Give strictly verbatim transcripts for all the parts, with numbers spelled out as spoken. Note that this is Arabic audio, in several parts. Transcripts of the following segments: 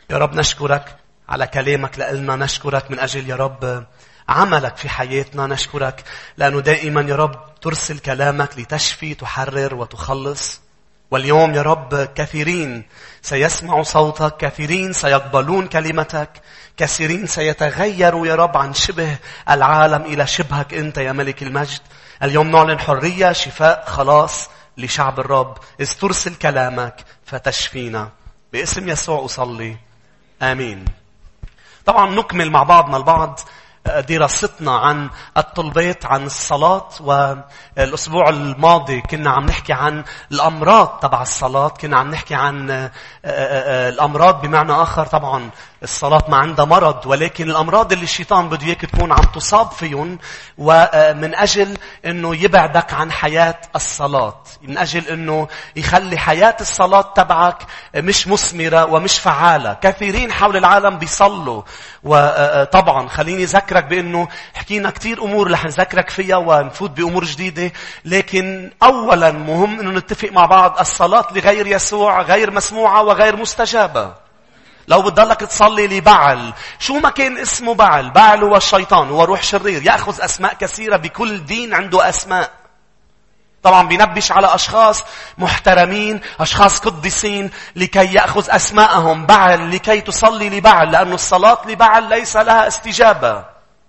يا رب نشكرك على كلامك لإلنا. نشكرك من أجل يا رب عملك في حياتنا. نشكرك لأنه دائما يا رب ترسل كلامك لتشفي تحرر وتخلص. واليوم يا رب كثيرين سيسمعوا صوتك، كثيرين سيقبلون كلمتك، كثيرين سيتغيروا يا رب عن شبه العالم إلى شبهك أنت يا ملك المجد. اليوم نعلن حرية، شفاء، خلاص لشعب الرب إذ ترسل كلامك فتشفينا. باسم يسوع أصلي آمين. طبعا نكمل مع بعضنا البعض دراستنا عن الطلبات، عن الصلاة. والأسبوع الماضي كنا عم نحكي عن الأمراض تبع الصلاة. كنا عم نحكي عن الأمراض بمعنى آخر. طبعا الصلاة ما عندها مرض، ولكن الأمراض اللي الشيطان بده إياك تكون عم تصاب فيهم، ومن أجل أنه يبعدك عن حياة الصلاة، من أجل أنه يخلي حياة الصلاة تبعك مش مثمرة ومش فعالة. كثيرين حول العالم بيصلوا، وطبعا خليني ذكرك بأنه حكينا كتير أمور رح نذكرك فيها ونفوت بأمور جديدة. لكن أولا مهم أنه نتفق مع بعض الصلاة لغير يسوع غير مسموعة وغير مستجابة. لو بتضلك تصلي لبعل، شو ما كان اسمه بعل، بعل هو الشيطان، هو روح شرير يأخذ أسماء كثيرة. بكل دين عنده أسماء. طبعا بينبش على أشخاص محترمين، أشخاص قديسين، لكي يأخذ أسماءهم بعل، لكي تصلي لبعل، لأن الصلاة لبعل ليس لها استجابة.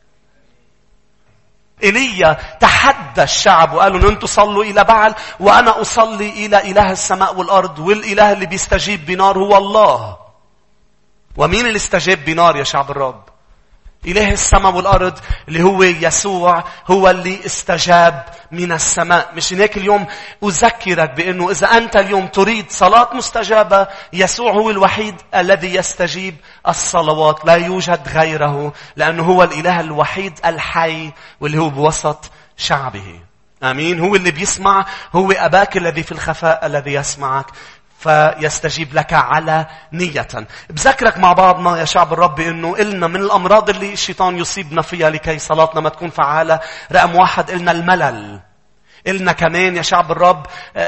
إيليا تحدى الشعب وقالوا أنتم صلوا إلى بعل وأنا أصلي إلى إله السماء والأرض، والإله اللي بيستجيب بنار هو الله. ومين اللي استجاب بنار يا شعب الرب؟ إله السماء والأرض اللي هو يسوع، هو اللي استجاب من السماء. مش هناك اليوم أذكرك بأنه إذا أنت اليوم تريد صلاة مستجابة، يسوع هو الوحيد الذي يستجيب الصلوات، لا يوجد غيره، لأنه هو الإله الوحيد الحي واللي هو بوسط شعبه. آمين. هو اللي بيسمع، هو أباك الذي في الخفاء الذي يسمعك فيستجيب لك على نية. بذكرك مع بعضنا يا شعب الرب انه قلنا من الامراض اللي الشيطان يصيبنا فيها لكي صلاتنا ما تكون فعالة، رقم واحد قلنا الملل. قلنا كمان يا شعب الرب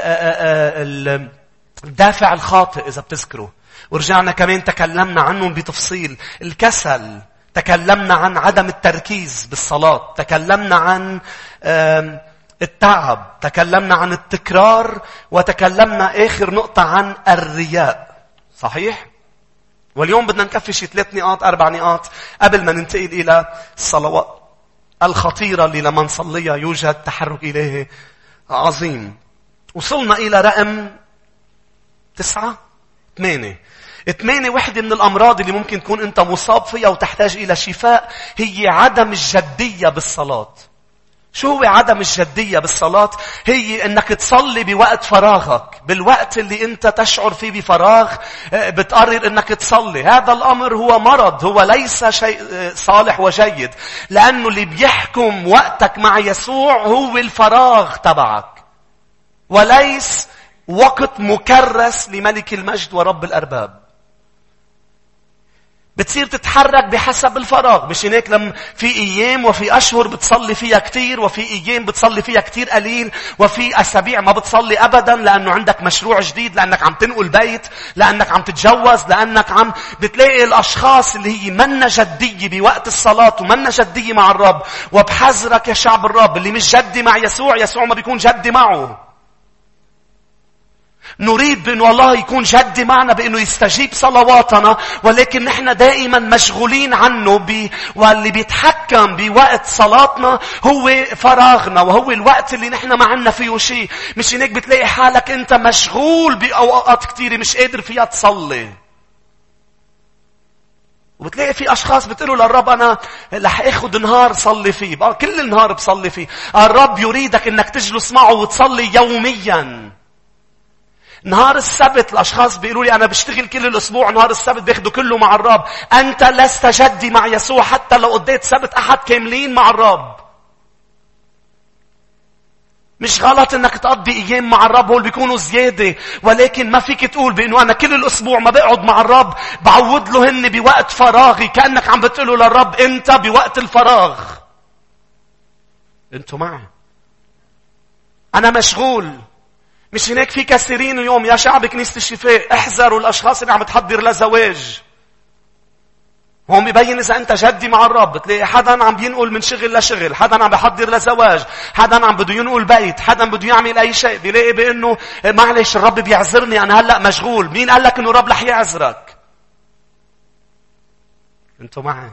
الدافع الخاطئ اذا بتذكروا، ورجعنا كمان تكلمنا عنهم بتفصيل. الكسل، تكلمنا عن عدم التركيز بالصلاة، تكلمنا عن التعب، تكلمنا عن التكرار، وتكلمنا آخر نقطة عن الرياء. صحيح؟ واليوم بدنا نكفي ثلاث نقاط أربع نقاط قبل ما ننتقل إلى الصلوات الخطيرة اللي لما نصليها يوجد تحرك إلهي عظيم. وصلنا إلى رقم تسعة ثمانية. ثمانية واحدة من الأمراض اللي ممكن تكون أنت مصاب فيها وتحتاج إلى شفاء هي عدم الجدية بالصلاة. شو هو عدم الجدية بالصلاة؟ هي انك تصلي بوقت فراغك، بالوقت اللي انت تشعر فيه بفراغ بتقرر انك تصلي. هذا الامر هو مرض، هو ليس شيء صالح وجيد، لانه اللي بيحكم وقتك مع يسوع هو الفراغ تبعك، وليس وقت مكرس لملك المجد ورب الارباب. بتصير تتحرك بحسب الفراغ. مش هناك لما في ايام وفي اشهر بتصلي فيها كتير، وفي ايام بتصلي فيها كتير قليل، وفي اسابيع ما بتصلي ابدا لانه عندك مشروع جديد، لانك عم تنقل بيت، لانك عم تتجوز، لانك عم بتلاقي الاشخاص اللي هي منا جدية بوقت الصلاة ومنا جدية مع الرب. وبحذرك يا شعب الرب، اللي مش جدي مع يسوع، يسوع ما بيكون جدي معه. نريد بأنه الله يكون جدي معنا، بأنه يستجيب صلواتنا، ولكن نحن دائما مشغولين عنه ب... واللي بيتحكم بوقت صلاتنا هو فراغنا، وهو الوقت اللي نحن ما عنا فيه شيء. مش هناك بتلاقي حالك أنت مشغول بأوقات كتيرة مش قادر فيها تصلي. وبتلاقي في أشخاص بتقولوا للرب أنا رح أخذ نهار صلي فيه، كل النهار بصلي فيه. الرب يريدك أنك تجلس معه وتصلي يوميا. نهار السبت الأشخاص بيقولوا لي أنا بشتغل كل الأسبوع، نهار السبت بياخدوا كله مع الرب. أنت لست جدي مع يسوع حتى لو قضيت سبت أحد كاملين مع الرب. مش غلط أنك تقضي أيام مع الرب، هو اللي بيكونوا زيادة، ولكن ما فيك تقول بأنه أنا كل الأسبوع ما بقعد مع الرب، بعود له هن بوقت فراغي. كأنك عم بتقوله للرب أنت بوقت الفراغ أنتوا معي، أنا مشغول. مش هناك في كثيرين اليوم يا شعب كنيسة الشفاء احذروا الأشخاص اللي عم تحضر لزواج. هون بيبين إذا أنت جدي مع الرب. تلاقي حدا عم بينقل من شغل لشغل، حدا عم بيحضر لزواج، حدا عم بده ينقل بيت، حدا بده يعمل أي شيء. بيلاقي بأنه معلش الرب بيعذرني، أنا هلأ مشغول. مين قال لك أنه الرب رح يعذرك؟ أنتوا معي؟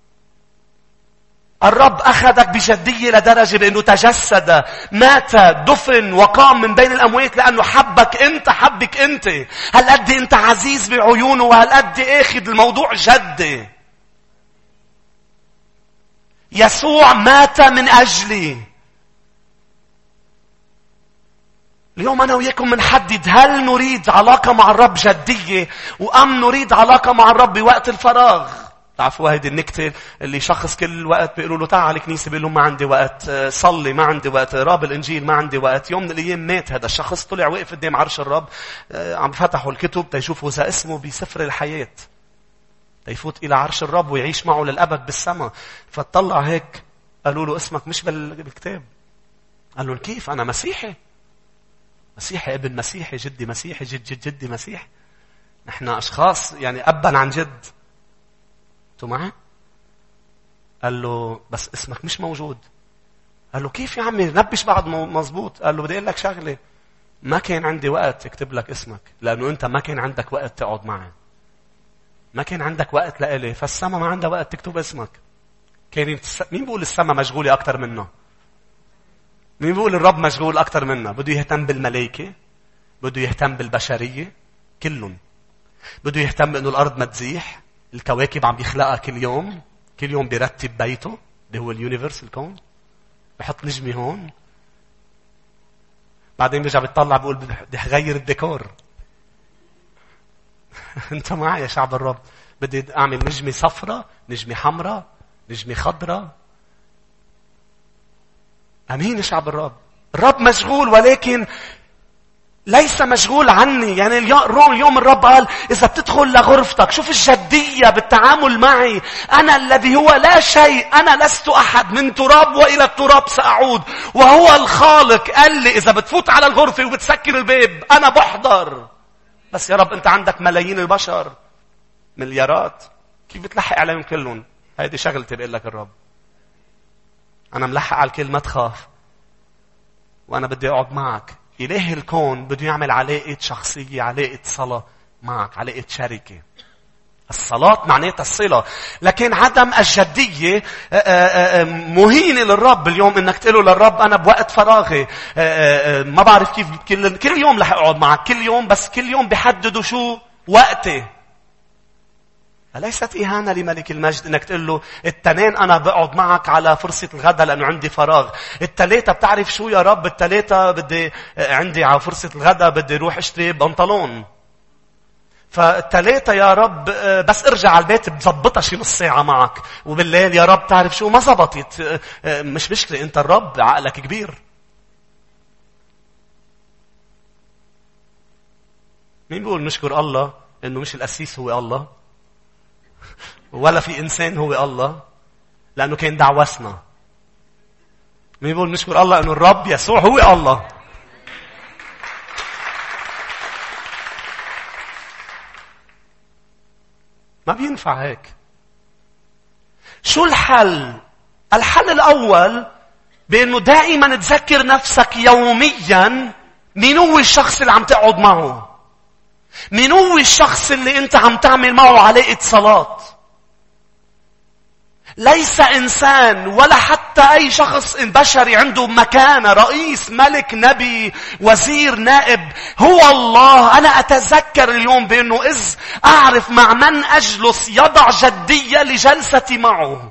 الرب أخذك بجدية لدرجة بأنه تجسد، مات، دفن وقام من بين الأموات لأنه حبك أنت، حبك أنت. هل قد أنت عزيز بعيونه، وهل قد أخذ الموضوع جدي. يسوع مات من أجلي. اليوم أنا وياكم منحدد هل نريد علاقة مع الرب جدية، وأم نريد علاقة مع الرب بوقت الفراغ. تعرفوا هيدي النكتة اللي شخص كل وقت بيقولوا له تعال على الكنيسة، بيقول له ما عندي وقت صلي، ما عندي وقت راب الإنجيل، ما عندي وقت. يوم من الأيام مات هذا الشخص، طلع وقف قدام عرش الرب، عم فتحوا الكتب تيشوفوا إذا اسمه بسفر الحياة، تيفوت إلى عرش الرب ويعيش معه للأبد بالسماء. فتطلع هيك قالوا له اسمك مش بالكتاب. قال لهم كيف أنا مسيحي؟ مسيحي ابن مسيحي، جدي مسيحي، جد جد جدي مسيحي. نحن أشخاص يعني أبا عن جد. أنتوا معي؟ قال له بس اسمك مش موجود. قال له كيف يا عمي نبش بعد مزبوط؟ قال له بدي أقول لك شغلة، ما كان عندي وقت اكتب لك اسمك، لأنه أنت ما كان عندك وقت تقعد معي، ما كان عندك وقت لإلي، فالسما ما عندها وقت تكتب اسمك. كان مين بيقول السما مشغولة أكتر منه؟ مين بيقول الرب مشغول أكتر منه؟ بده يهتم بالملائكة، بده يهتم بالبشرية كلهم، بده يهتم إنه الأرض ما تزيح، الكواكب عم يخلقها كل يوم، كل يوم بيرتب بيته اللي هو اليونيفرس، الكون، بحط نجمي هون، بعدين بيرجع بيطلع بيقول بدي أغير الديكور. أنت معي يا شعب الرب؟ بدي أعمل نجمة صفرة، نجمة حمراء، نجمة خضراء. أمين يا شعب الرب. الرب مشغول، ولكن ليس مشغول عني. يعني اليوم الرب قال إذا بتدخل لغرفتك شوف الجدية بالتعامل معي. أنا الذي هو لا شيء، أنا لست أحد، من تراب وإلى التراب سأعود، وهو الخالق. قال لي إذا بتفوت على الغرفة وبتسكر الباب أنا بحضر. بس يا رب أنت عندك ملايين البشر، مليارات، كيف بتلحق عليهم كلهم؟ هيدي شغلتي بقول لك الرب. أنا ملحق على الكل، ما تخاف، وأنا بدي أقعد معك. إله الكون بده يعمل علاقة شخصية، علاقة صلاة معك، علاقة شركة. الصلاة معناتها الصلة، لكن عدم الجدية مهينة للرب. اليوم انك تقوله للرب انا بوقت فراغي ما بعرف كيف كل, كل يوم رح اقعد معك، كل يوم، بس كل يوم بيحددوا شو وقتي. أليست إهانة لملك المجد إنك تقول له التنين أنا بقعد معك على فرصة الغداء لأنه عندي فراغ، التلاتة بتعرف شو يا رب، التلاتة بدي عندي على فرصة الغداء بدي روح اشتري بنطلون، فالتلاتة يا رب بس ارجع على البيت بزبطها شي نص ساعة معك، وبالليل يا رب تعرف شو ما زبطت. مش مشكلة، أنت الرب عقلك كبير. مين بيقول نشكر الله إنه مش القسيس هو الله ولا في إنسان هو الله، لأنه كان دعوسنا. مين بيقول نشكر الله إنه الرب يسوع هو الله؟ ما بينفع هيك. شو الحل؟ الحل الأول بأنه دائما تذكر نفسك يوميا مين هو الشخص اللي عم تقعد معه، مين هو الشخص اللي انت عم تعمل معه علاقة صلاة. ليس إنسان ولا حتى أي شخص بشري عنده مكانة، رئيس، ملك، نبي، وزير، نائب، هو الله. أنا أتذكر اليوم بأنه إذ أعرف مع من أجلس يضع جدية لجلستي معه.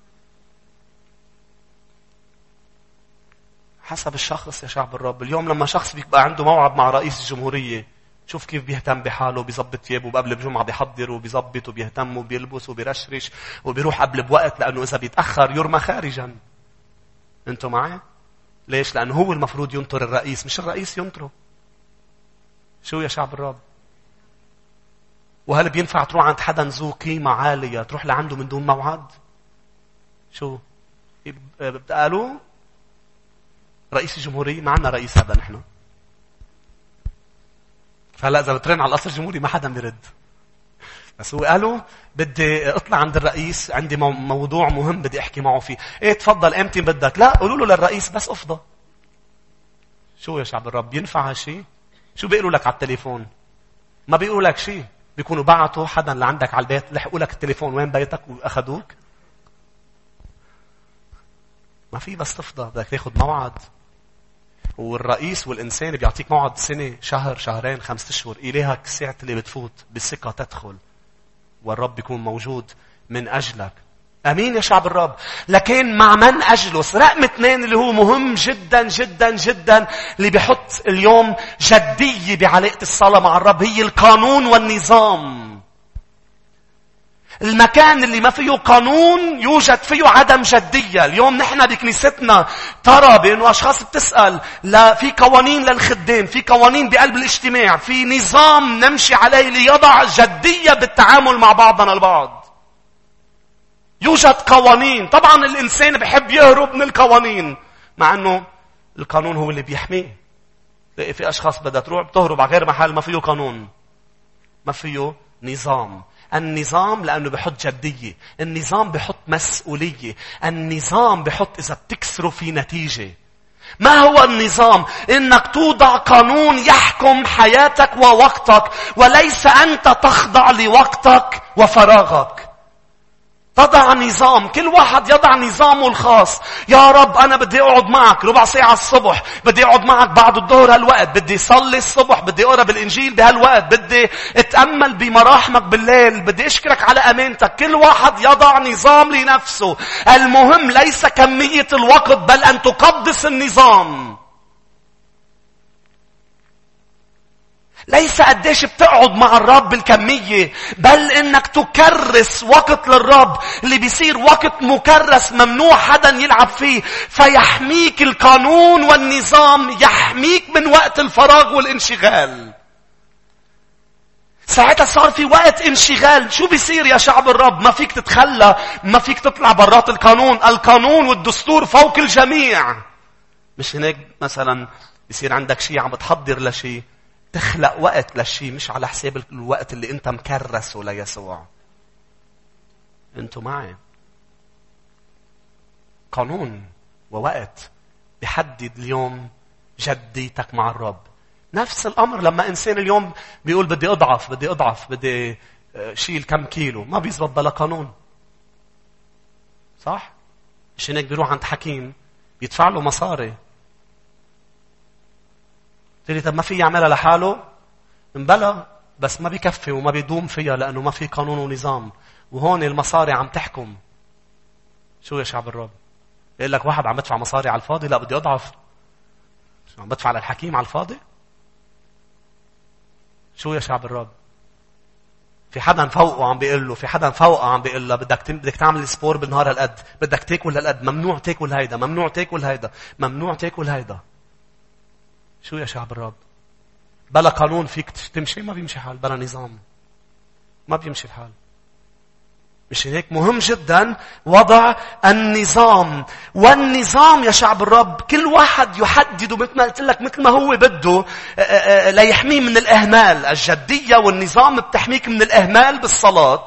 حسب الشخص يا شعب الرب. اليوم لما شخص بيبقى عنده موعد مع رئيس الجمهورية، شوف كيف بيهتم بحاله، بيزبط ثيابه، قبل بجمعة بيحضر وبيزبط وبيهتم وبيلبس وبيرشرش وبيروح قبل بوقت، لأنه إذا بيتأخر يرمى خارجا. أنتوا معي؟ ليش؟ لأنه هو المفروض ينطر الرئيس، مش الرئيس ينطره. شو يا شعب الرب؟ وهل بينفع تروح عند حدا ذو قيمة عالية تروح لعنده من دون موعد؟ شو؟ قالوا رئيس الجمهورية، ما عنا رئيس هذا نحن. فهلا إذا بترن على القصر الجمهوري ما حدا بيرد. بس هو قالوا بدي اطلع عند الرئيس، عندي موضوع مهم بدي احكي معه فيه. ايه تفضل، امتى بدك؟ لا، قولوا له للرئيس بس افضى. شو يا شعب الرب، ينفع هالشيء؟ شو بيقولوا لك على التليفون؟ ما بيقولوا لك شيء، بيكونوا بعتوا حدا لعندك على البيت لحقوا لك التليفون وين بيتك واخذوك. ما في بس تفضى، بدك تاخذ موعد. والرئيس والإنسان بيعطيك موعد سنة، شهر، شهرين، خمسة أشهر. إليهك ساعة اللي بتفوت بالثقة تدخل والرب يكون موجود من أجلك. أمين يا شعب الرب. لكن مع من أجلس؟ رقم اثنين اللي هو مهم جدا جدا جدا، اللي بيحط اليوم جدية بعلاقة الصلاة مع الرب، هي القانون والنظام. المكان اللي ما فيه قانون يوجد فيه عدم جدية. اليوم نحن بكنيستنا ترى بأنه أشخاص بتسأل، لا في قوانين للخدام، في قوانين بقلب الاجتماع، في نظام نمشي عليه ليضع جدية بالتعامل مع بعضنا البعض. يوجد قوانين. طبعا الإنسان بيحب يهرب من القوانين، مع أنه القانون هو اللي بيحميه. في أشخاص بدها تروح بتهرب على غير محل ما فيه قانون، ما فيه نظام. النظام لأنه بحط جدية، النظام بحط مسؤولية، النظام بحط إذا بتكسروا في نتيجة. ما هو النظام؟ إنك توضع قانون يحكم حياتك ووقتك، وليس أنت تخضع لوقتك وفراغك. تضع نظام، كل واحد يضع نظامه الخاص. يا رب أنا بدي أقعد معك ربع ساعة الصبح، بدي أقعد معك بعد الظهر هالوقت، بدي صلي الصبح، بدي أقرأ بالإنجيل بهالوقت، بدي أتأمل بمراحمك بالليل، بدي أشكرك على أمانتك. كل واحد يضع نظام لنفسه. المهم ليس كمية الوقت، بل أن تقدس النظام. ليس قديش بتقعد مع الرب الكمية، بل انك تكرس وقت للرب، اللي بيصير وقت مكرس ممنوع حدا يلعب فيه. فيحميك القانون والنظام، يحميك من وقت الفراغ والانشغال. ساعتها صار في وقت انشغال. شو بيصير يا شعب الرب؟ ما فيك تتخلى، ما فيك تطلع برات القانون. القانون والدستور فوق الجميع. مش هناك مثلا بيصير عندك شيء عم بتحضر لشيء، تخلق وقت للشيء مش على حساب الوقت اللي انت مكرسه ليسوع. انتوا معي؟ قانون ووقت بيحدد اليوم جديتك مع الرب. نفس الامر لما انسان اليوم بيقول بدي اضعف، بدي اضعف، بدي شيل كم كيلو، ما بيزبط بلا قانون. صح؟ مش هيك بيروح عند حكيم بيدفع له مصاري. تقولي طب ما في يعملها لحاله؟ مبلا، بس ما بيكفي وما بيدوم فيها لأنه ما في قانون ونظام. وهون المصاري عم تحكم. شو يا شعب الرب؟ يقول لك واحد عم بدفع مصاري على الفاضي، لا بدي أضعف. شو عم بدفع للحكيم على الفاضي؟ شو يا شعب الرب؟ في حدا فوقه عم بيقول له، في حدا فوقه عم بيقول له بدك بدك تعمل سبور بالنهار هالقد، بدك تاكل هالقد، ممنوع تاكل هيدا، ممنوع تاكل هيدا، ممنوع تاكل هيدا. شو يا شعب الرب؟ بلا قانون فيك تمشي؟ ما بيمشي حال. بلا نظام ما بيمشي الحال. مش هيك مهم جدا وضع النظام. والنظام يا شعب الرب كل واحد يحدده مثل ما قلت لك، مثل ما هو بده، ليحميه من الإهمال. الجدية والنظام بتحميك من الإهمال بالصلاة.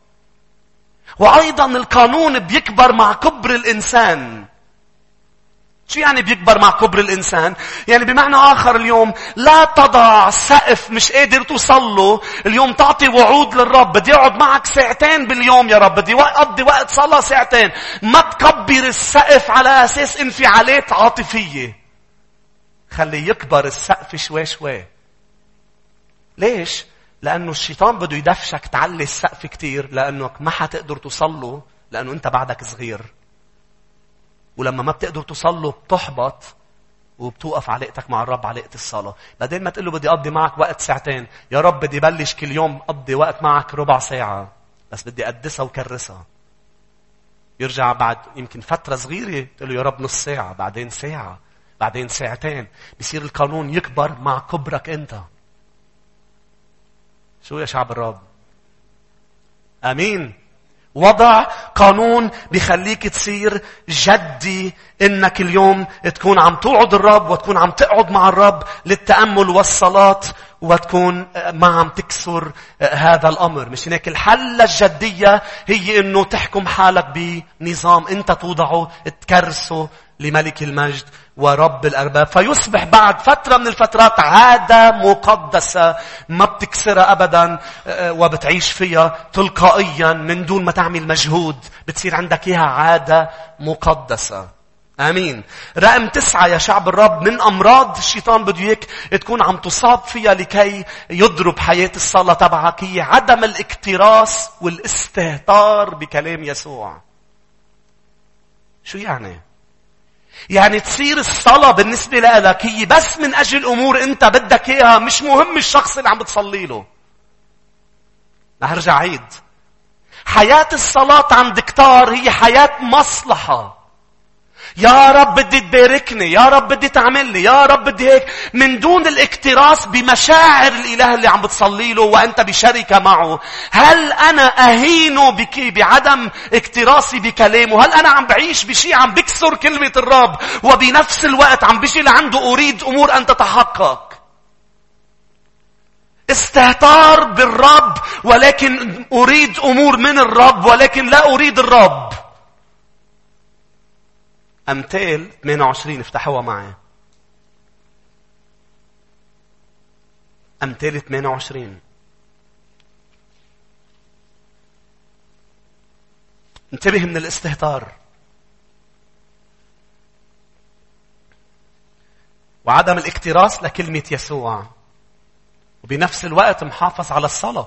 وأيضا القانون بيكبر مع كبر الإنسان. شو يعني بيكبر مع كبر الإنسان؟ يعني بمعنى آخر اليوم لا تضع سقف مش قادر توصل له. اليوم تعطي وعود للرب، بدي أقعد معك ساعتين باليوم يا رب، بدي أقضي وقت صلاة ساعتين. ما تكبر السقف على أساس انفعالات عاطفية. خلي يكبر السقف شوي شوي. ليش؟ لأنه الشيطان بده يدفشك تعلي السقف كتير، لأنك ما حتقدر توصل له، لأنه أنت بعدك صغير. ولما ما بتقدر توصل له بتحبط وبتوقف علاقتك مع الرب، علاقة الصلاة. بعدين ما تقول له بدي أقضي معك وقت ساعتين، يا رب بدي بلش كل يوم أقضي وقت معك ربع ساعة، بس بدي أقدسها وكرسها. يرجع بعد يمكن فترة صغيرة تقول له يا رب نص ساعة، بعدين ساعة، بعدين ساعتين. بيصير القانون يكبر مع كبرك أنت. شو يا شعب الرب؟ أمين. وضع قانون بيخليك تصير جدي، انك اليوم تكون عم توعد الرب وتكون عم تقعد مع الرب للتأمل والصلاة وتكون ما عم تكسر هذا الأمر. مش هيك الحل الجدية هي إنه تحكم حالك بنظام أنت توضعه تكرسه لملك المجد ورب الأرباب، فيصبح بعد فترة من الفترات عادة مقدسة ما بتكسرها أبدا وبتعيش فيها تلقائيا من دون ما تعمل مجهود. بتصير عندك إياها عادة مقدسة. آمين. رقم تسعة يا شعب الرب، من أمراض الشيطان بده إياك تكون عم تصاب فيها لكي يضرب حياة الصلاة تبعك هي عدم الاكتراث والاستهتار بكلام يسوع. شو يعني؟ يعني تصير الصلاة بالنسبة لك هي بس من أجل أمور أنت بدك إياها، مش مهم الشخص اللي عم بتصلي له. رح أرجع عيد. حياة الصلاة عند كتار هي حياة مصلحة. يا رب بدي تباركني، يا رب بدي تعمل لي، يا رب بدي هيك، من دون الاكتراث بمشاعر الإله اللي عم بتصلي له وأنت بشركة معه. هل أنا أهينه بكي بعدم اكتراثي بكلامه؟ هل أنا عم بعيش بشيء عم بكسر كلمة الرب وبنفس الوقت عم بيجي لعنده أريد أمور أن تتحقق؟ استهتار بالرب ولكن أريد أمور من الرب ولكن لا أريد الرب. أمثال ثمانية وعشرين افتحوها معي. أمثال ثمانية وعشرين. انتبه من الاستهتار وعدم الاكتراث لكلمة يسوع وبنفس الوقت محافظ على الصلاة.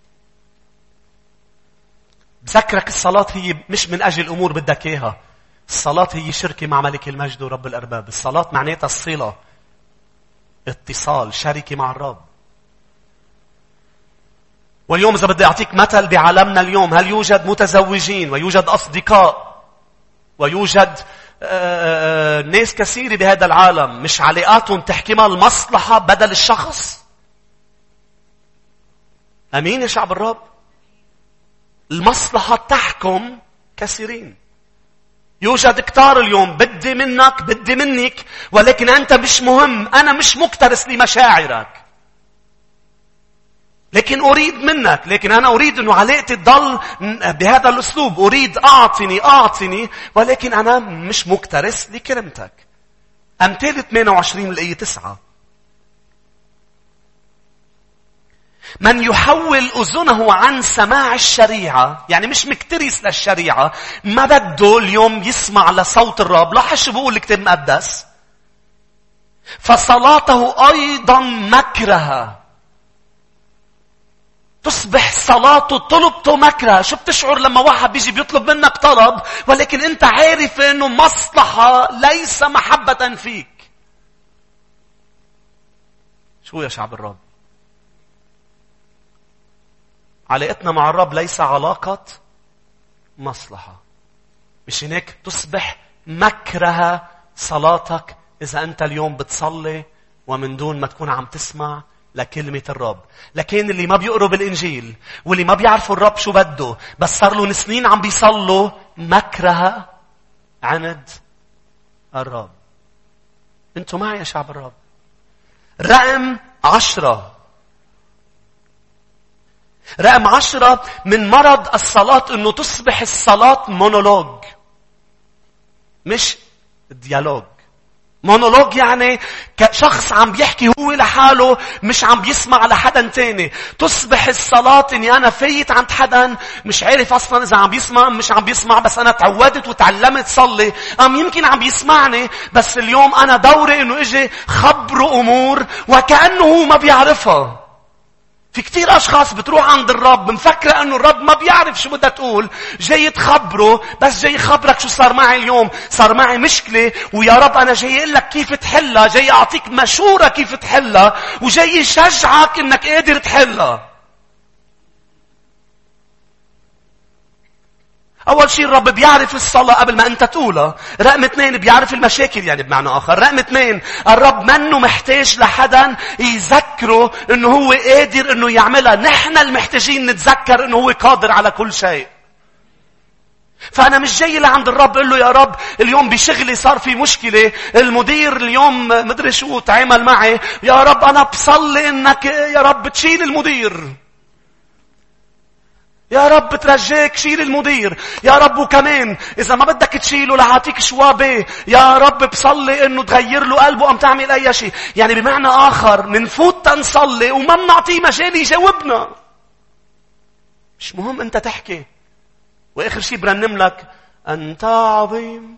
بذكرك الصلاة هي مش من أجل أمور بدك إياها. الصلاة هي شركة مع ملك المجد ورب الأرباب. الصلاة معناتها الصلة، اتصال، شركة مع الرب. واليوم إذا بدي أعطيك مثل بعالمنا اليوم، هل يوجد متزوجين ويوجد أصدقاء ويوجد آآ آآ ناس كثيرة بهذا العالم مش علاقاتهم تحكمها المصلحة بدل الشخص؟ أمين يا شعب الرب؟ المصلحة تحكم كثيرين. يوجد كتار اليوم بدي منك بدي منك ولكن أنت مش مهم. أنا مش مكترث لمشاعرك لكن أريد منك، لكن أنا أريد أنه علاقتي تضل بهذا الأسلوب. أريد أعطني أعطني ولكن أنا مش مكترث لكلمتك. أمثال ثمانية وعشرين الآية تسعة. من يحول أذنه عن سماع الشريعة، يعني مش مكترث للشريعة، ما بده اليوم يسمع لصوت الرب. لاحظ شو بقول الكتاب المقدس، فصلاته أيضا مكرهة. تصبح صلاته طلبته مكرهة. شو بتشعر لما واحد بيجي بيطلب منك طلب ولكن انت عارف انه مصلحة ليس محبة فيك؟ شو يا شعب الرب؟ علاقتنا مع الرب ليس علاقة مصلحة. مش هناك تصبح مكرهة صلاتك إذا أنت اليوم بتصلي ومن دون ما تكون عم تسمع لكلمة الرب. لكن اللي ما بيقروا بالإنجيل واللي ما بيعرفوا الرب شو بده بس صار له سنين عم بيصلوا، مكرهة عند الرب. انتوا معي يا شعب الرب؟ رقم عشرة. رقم عشرة من مرض الصلاة انه تصبح الصلاة مونولوج مش ديالوج. مونولوج يعني كشخص عم بيحكي هو لحاله مش عم بيسمع لحدا تاني. تصبح الصلاة اني انا فايت عند حدا مش عارف اصلا اذا عم بيسمع مش عم بيسمع، بس انا تعودت وتعلمت صلي. ام يمكن عم بيسمعني بس اليوم انا دوري انه اجي خبره امور وكأنه هو ما بيعرفها. في كتير أشخاص بتروح عند الرب مفكرة أنه الرب ما بيعرف شو بدها تقول، جاي تخبره بس جاي خبرك شو صار معي اليوم. صار معي مشكلة ويا رب أنا جاي أقول لك كيف تحلها، جاي أعطيك مشورة كيف تحلها وجاي يشجعك أنك قادر تحلها. أول شيء الرب بيعرف الصلاة قبل ما أنت تقولها. رقم اثنين بيعرف المشاكل، يعني بمعنى آخر. رقم اثنين الرب منه محتاج لحدا يذكره أنه هو قادر أنه يعملها. نحن المحتاجين نتذكر أنه هو قادر على كل شيء. فأنا مش جاي لعند الرب قل له يا رب اليوم بشغلي صار في مشكلة، المدير اليوم مدري شو تعامل معي، يا رب أنا بصلي إنك يا رب تشيل المدير، يا رب ترجيك شيل المدير، يا رب وكمان إذا ما بدك تشيله لعاتيك شوابه، يا رب بصلي إنه تغير له قلبه أم تعمل أي شيء. يعني بمعنى آخر منفوت تنصلي وما منعطيه مجال يجاوبنا. مش مهم أنت تحكي، وآخر شيء برنم لك أنت عظيم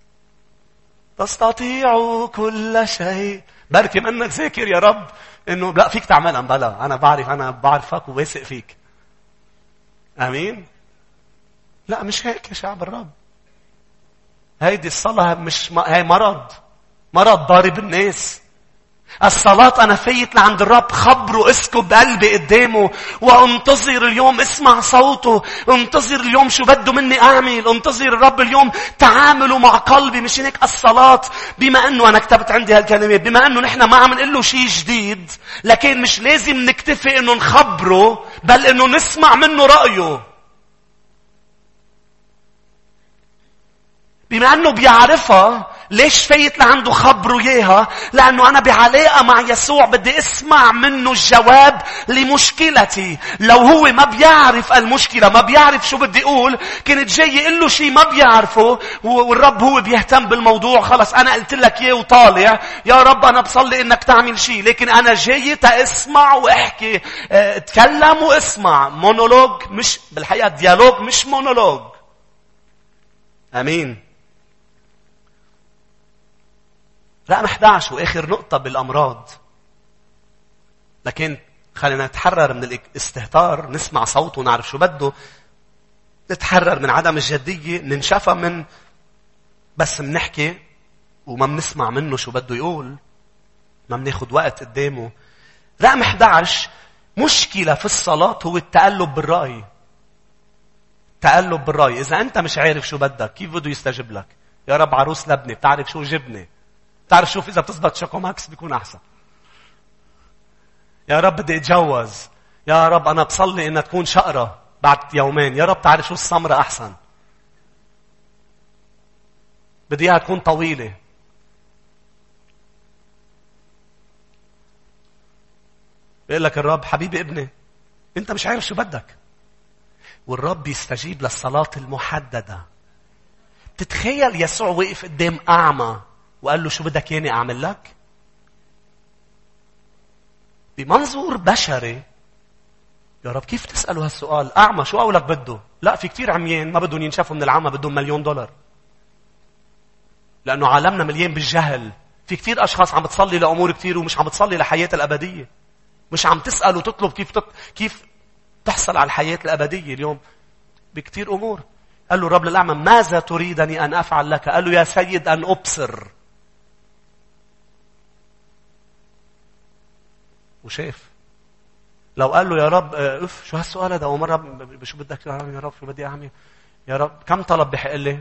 تستطيع كل شيء. بركي منك ذاكر يا رب إنه لا فيك تعملها، بلا أنا بعرف، أنا بعرفك وواثق فيك. امين. لا مش هيك يا شعب الرب. هيدي الصلاة مش م... هي مرض، مرض ضارب الناس. الصلاة أنا فايت لعند الرب، خبره، اسكب قلبي قدامه وانتظر اليوم اسمع صوته، انتظر اليوم شو بده مني أعمل، انتظر الرب اليوم تعامله مع قلبي. مش هيك الصلاة، بما أنه أنا كتبت عندي هالكلمات، بما أنه نحن ما عم نقول له شيء جديد، لكن مش لازم نكتفي أنه نخبره، بل أنه نسمع منه رأيه. بما أنه بيعرفها، ليش فايت لعنده خبره إياها؟ لأنه أنا بعلاقة مع يسوع بدي أسمع منه الجواب لمشكلتي. لو هو ما بيعرف المشكلة، ما بيعرف شو بدي أقول، كنت جاي يقول له شيء ما بيعرفه، والرب هو بيهتم بالموضوع. خلص أنا قلت لك إيه وطالع، يا رب أنا بصلي إنك تعمل شيء، لكن أنا جاي تأسمع وأحكي. اه اتكلم واسمع. مونولوج مش بالحقيقة ديالوج، مش مونولوج. أمين. رقم إحدى عشر وآخر نقطة بالأمراض. لكن خلينا نتحرر من الاستهتار، نسمع صوته ونعرف شو بده، نتحرر من عدم الجدية، ننشفى من بس منحكي وما بنسمع منه شو بده يقول، ما بناخد وقت قدامه. رقم إحدى عشر مشكلة في الصلاة هو التقلب بالرأي. تقلب بالرأي. إذا أنت مش عارف شو بدك، كيف بده يستجيب لك؟ يا رب عروس لبني، بتعرف شو جبني، تعرف شوف إذا بتزبط شوكو ماكس بيكون أحسن. يا رب بدي أتجوز، يا رب أنا بصلي إنها تكون شقرة بعد يومين، يا رب تعرف شو السمرة أحسن، بدي إياها تكون طويلة. بيقول لك الرب حبيبي ابني أنت مش عارف شو بدك، والرب يستجيب للصلاة المحددة. تتخيل يسوع وقف قدام أعمى وقال له شو بدك ياني أعمل لك؟ بمنظور بشري يا رب كيف تسألوا هالسؤال؟ أعمى شو قولك بده؟ لا في كتير عميان ما بدهم ينشافوا من العمى، بدهم مليون دولار. لأنه عالمنا مليان بالجهل. في كتير أشخاص عم بتصلي لأمور كتير ومش عم بتصلي لحياة الأبدية. مش عم تسأل وتطلب كيف تط... كيف تحصل على الحياة الأبدية اليوم بكتير أمور. قال له الرب للأعمى ماذا تريدني أن أفعل لك؟ قال له يا سيد أن أبصر. وشاف. لو قال له يا رب اف شو هالسؤال هذا، ومره شو بدك يا رب، يا رب شو بدي اعمل، يا رب كم طلب بحق لي؟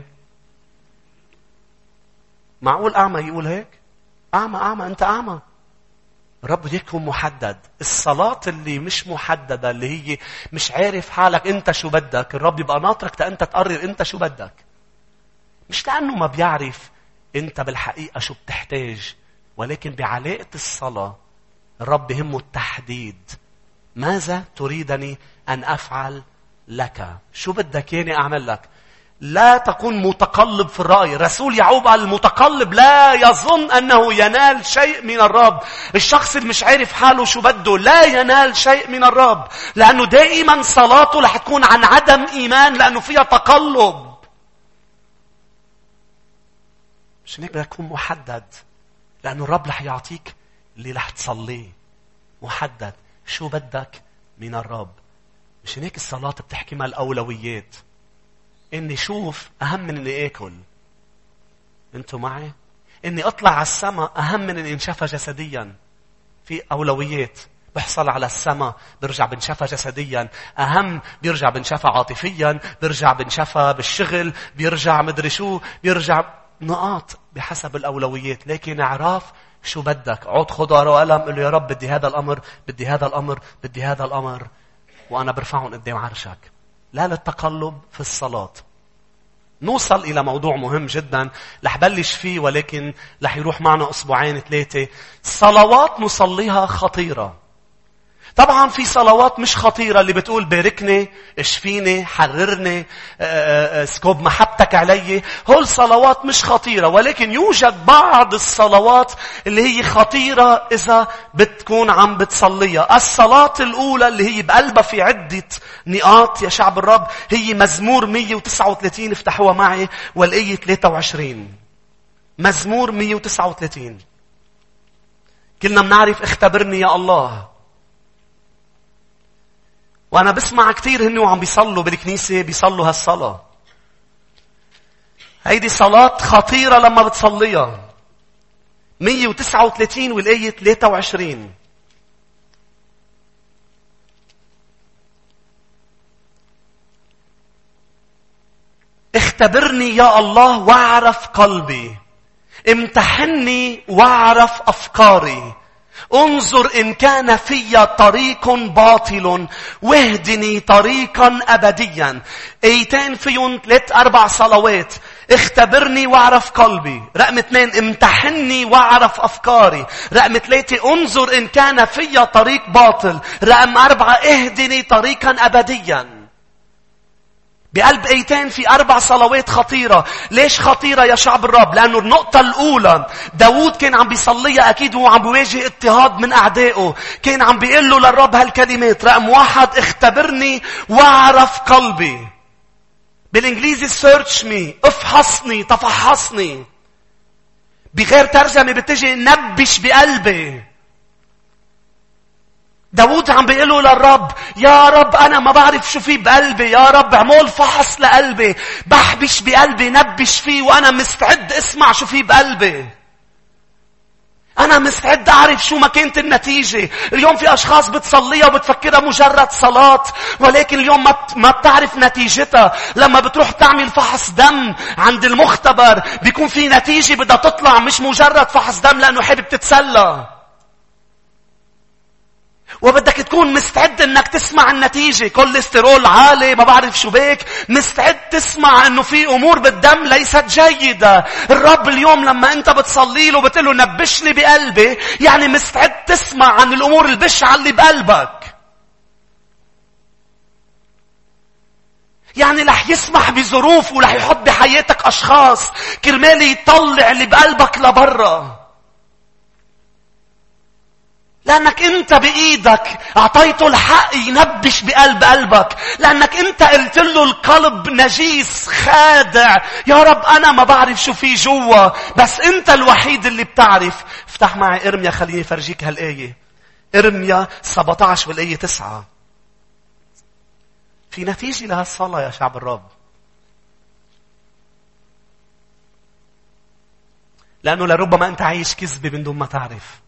معقول اعمى يقول هيك؟ اعمى اعمى انت اعمى. الرب يكون محدد. الصلاه اللي مش محدده، اللي هي مش عارف حالك انت شو بدك، الرب يبقى ناطرك تا انت تقرر انت شو بدك. مش لانه ما بيعرف انت بالحقيقه شو بتحتاج، ولكن بعلاقه الصلاه الرب يهمه التحديد. ماذا تريدني أن أفعل لك؟ شو بدك ياني أعمل لك؟ لا تكون متقلب في الرأي. رسول يعقوب قال المتقلب لا يظن أنه ينال شيء من الرب. الشخص اللي مش عارف حاله شو بده لا ينال شيء من الرب، لأنه دائما صلاته رح تكون عن عدم إيمان، لأنه فيها تقلب. مش هيك بدك تكون محدد، لأنه الرب رح يعطيك اللي رح تصليه محدد. شو بدك من الرب؟ مش هيك الصلاة بتحكي مع الأولويات. إني شوف أهم من إني آكل. أنتوا معي؟ إني أطلع على السماء أهم من إني انشفى جسديا. في أولويات. بحصل على السماء برجع بنشفى جسديا، أهم بيرجع بنشفى عاطفيا، بيرجع بنشفى بالشغل، بيرجع مدري شو، بيرجع نقاط بحسب الأولويات. لكن اعرف شو بدك. عود خضار وقلم قل له يا رب بدي هذا الأمر، بدي هذا الأمر، بدي هذا الأمر، وأنا برفعهم قدام عرشك. لا للتقلب في الصلاة. نوصل إلى موضوع مهم جدا رح بلش فيه، ولكن رح يروح معنا أسبوعين ثلاثة. صلوات نصليها خطيرة. طبعا في صلوات مش خطيرة اللي بتقول باركني، اشفيني، حررني، اسكب محبتك علي. هول صلوات مش خطيرة، ولكن يوجد بعض الصلوات اللي هي خطيرة إذا بتكون عم بتصليها. الصلاة الأولى اللي هي بقلبها في عدة نقاط يا شعب الرب هي مزمور مية وتسعة وثلاثين. افتحوها معي والآية ثلاثة وعشرين. مزمور مية وتسعة وثلاثين. كلنا بنعرف اختبرني يا الله. وأنا بسمع كتير هنو عم بيصلوا بالكنيسة بيصلوا هالصلاة. هيدي صلاة خطيرة لما بتصليها. مية وتسعة وثلاثين والآية ثلاثة وعشرين. اختبرني يا الله واعرف قلبي. امتحني واعرف أفكاري. انظر إن كان في طريق باطل واهدني طريقا أبديا. ايتين فيهم ثلاث أربع صلوات. اختبرني واعرف قلبي. رقم اثنين امتحني واعرف أفكاري. رقم ثلاثة انظر إن كان في طريق باطل. رقم أربعة اهدني طريقا أبديا. بقلب ايتين في اربع صلوات خطيرة. ليش خطيرة يا شعب الرب؟ لانه النقطة الاولى داود كان عم بيصليها اكيد وهو عم بيواجه اضطهاد من اعدائه. كان عم بيقول له للرب هالكلمات. رقم واحد اختبرني واعرف قلبي. بالانجليزي search me، افحصني، تفحصني. بغير ترجمة بتجي نبش بقلبي. داود عم بيقوله للرب يا رب أنا ما بعرف شو فيه بقلبي. يا رب اعمل فحص لقلبي. بحبش بقلبي، نبش فيه، وأنا مستعد اسمع شو فيه بقلبي. أنا مستعد أعرف شو ما كانت النتيجة. اليوم في أشخاص بتصليها وبتفكرها مجرد صلاة، ولكن اليوم ما بتعرف نتيجتها. لما بتروح تعمل فحص دم عند المختبر بيكون في نتيجة بدها تطلع، مش مجرد فحص دم لأنه حابب تتسلى. وبدك تكون مستعد انك تسمع النتيجة. كوليسترول عالي، ما بعرف شو بيك، مستعد تسمع انه في امور بالدم ليست جيدة. الرب اليوم لما انت بتصلي له بتقول له نبش لي بقلبي، يعني مستعد تسمع عن الامور البشعة اللي بقلبك. يعني رح يسمح بظروف ورح يحط بحياتك اشخاص كرمال يطلع اللي بقلبك لبرا. لأنك أنت بإيدك أعطيته الحق ينبش بقلب قلبك. لأنك أنت قلت له القلب نجيس خادع. يا رب أنا ما بعرف شو فيه جوا، بس أنت الوحيد اللي بتعرف. افتح معي إرميا، خليني فرجيك هالآية. إرميا سبعة عشر والآية تسعة. في نتيجة لهالصلاة يا شعب الرب. لأنه لربما أنت عايش كذبة من دون ما تعرف.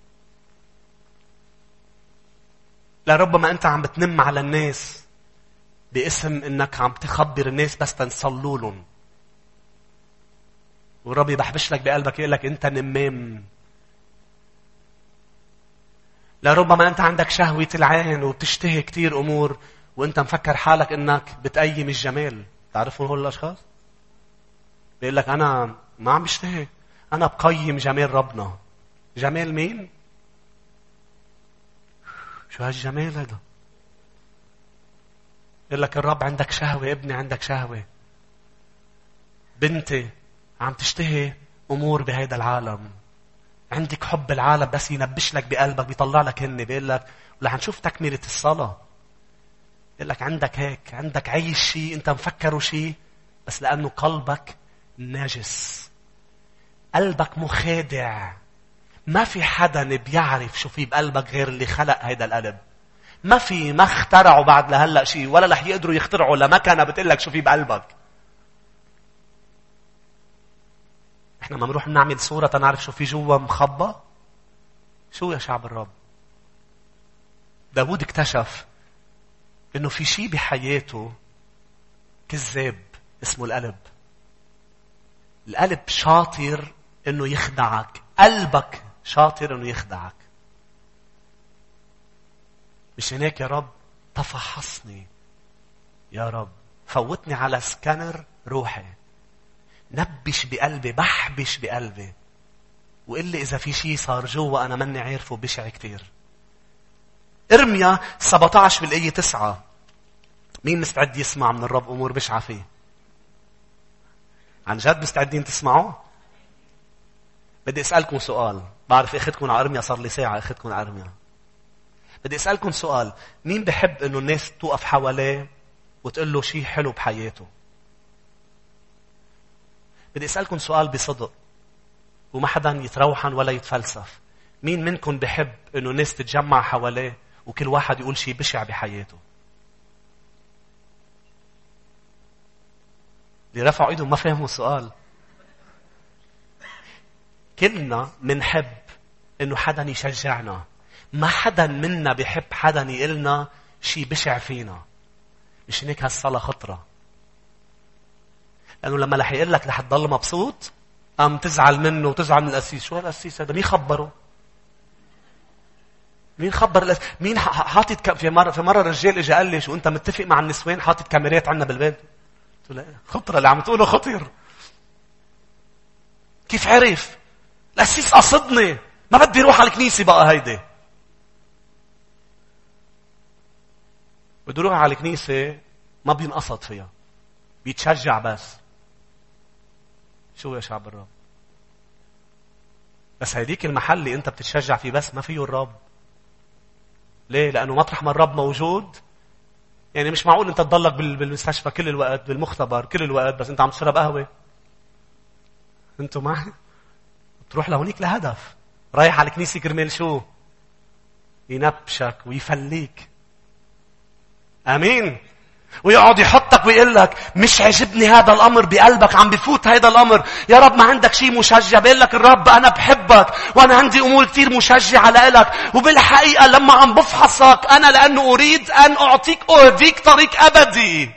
لربما أنت عم بتنم على الناس باسم إنك عم تخبر الناس بس تنصلوا لهم. والرب بحبش لك بقلبك يقول لك أنت نمام. لربما أنت عندك شهوة العين وبتشتهي كتير أمور وأنت مفكر حالك إنك بتقيم الجمال. تعرفون هول الأشخاص؟ بيقول لك أنا ما عم بشتهي، أنا بقيم جمال ربنا. جمال مين؟ شو هالجمال هذا؟ يقول لك الرب عندك شهوة، ابني عندك شهوة، بنتي عم تشتهي أمور بهذا العالم. عندك حب العالم بس ينبش لك بقلبك، بيطلع لك هن. بيقول لك ولح نشوف تكملة الصلاة. يقول لك عندك هيك، عندك عايش شيء انت مفكره شيء، بس لأنه قلبك نجس، قلبك مخادع. ما في حدا بيعرف شو في بقلبك غير اللي خلق هيدا القلب. ما في، ما اخترعوا بعد لهلأ شيء، ولا رح يقدروا يخترعوا لمكنة بتقلك شو في بقلبك. احنا ما نروح نعمل صورة تنعرف شو في جوا مخبى. شو يا شعب الرب؟ داود اكتشف انه في شيء بحياته كذاب اسمه القلب. القلب شاطر انه يخدعك، قلبك شاطر انه يخدعك. مش هناك يا رب تفحصني، يا رب فوتني على سكانر روحي. نبش بقلبي، بحبش بقلبي، وقل لي إذا في شيء صار جوا أنا مني عارفه بشع كتير. إرميا سبعة عشر بالآية تسعة. مين مستعد يسمع من الرب أمور بشعة فيه؟ عن جد مستعدين تسمعوا؟ بدي أسألكم سؤال. بعرف أخذكم على إرميا، صار لي ساعة أخذكم على إرميا. بدي أسألكم سؤال. مين بحب إنه الناس توقف حواليه وتقول له شيء حلو بحياته؟ بدي أسألكم سؤال بصدق وما حدا يتروحن ولا يتفلسف. مين منكم بحب إنه الناس تتجمع حواليه وكل واحد يقول شيء بشع بحياته؟ اللي رفعوا ايدهم ما فهموا السؤال. كلنا منحب انه حدا يشجعنا. ما حدا منا بيحب حدا يقلنا شيء بشع فينا. مش هيك هالصلاة خطرة. لأنه لما رح يقول لك رح تضل مبسوط، قام تزعل منه وتزعل من القسيس. شو هالقسيس هذا؟ مين خبره؟ مين خبر القسيس؟ مين حاطط ك... في مرة في مرة الرجال اجى قال لي شو انت متفق مع النسوان حاطط كاميرات عندنا بالبيت؟ قلت له خطرة اللي عم تقوله خطير. كيف عرف؟ القسيس قصدني، ما بدي روح على الكنيسة بقى. هيدي بده يروح على الكنيسة ما بينقصد فيها، بيتشجع بس. شو يا شعب الرب؟ بس هيديك المحل اللي انت بتتشجع فيه بس ما فيه الرب. ليه؟ لأنه مطرح ما الرب موجود. يعني مش معقول انت تضلك بالمستشفى كل الوقت، بالمختبر كل الوقت، بس انت عم تشرب قهوة. انتوا معي؟ تروح لهونيك لهدف. رايح على الكنيسة كرمال شو؟ ينبشك ويفليك. امين. ويقعد يحطك ويقول لك مش عجبني هذا الامر بقلبك، عم بفوت هذا الامر. يا رب ما عندك شيء مشجع؟ بيقول لك الرب انا بحبك وانا عندي امور كثير مشجعه لك. وبالحقيقه لما عم بفحصك انا لانه اريد ان اعطيك اهديك طريق ابدي.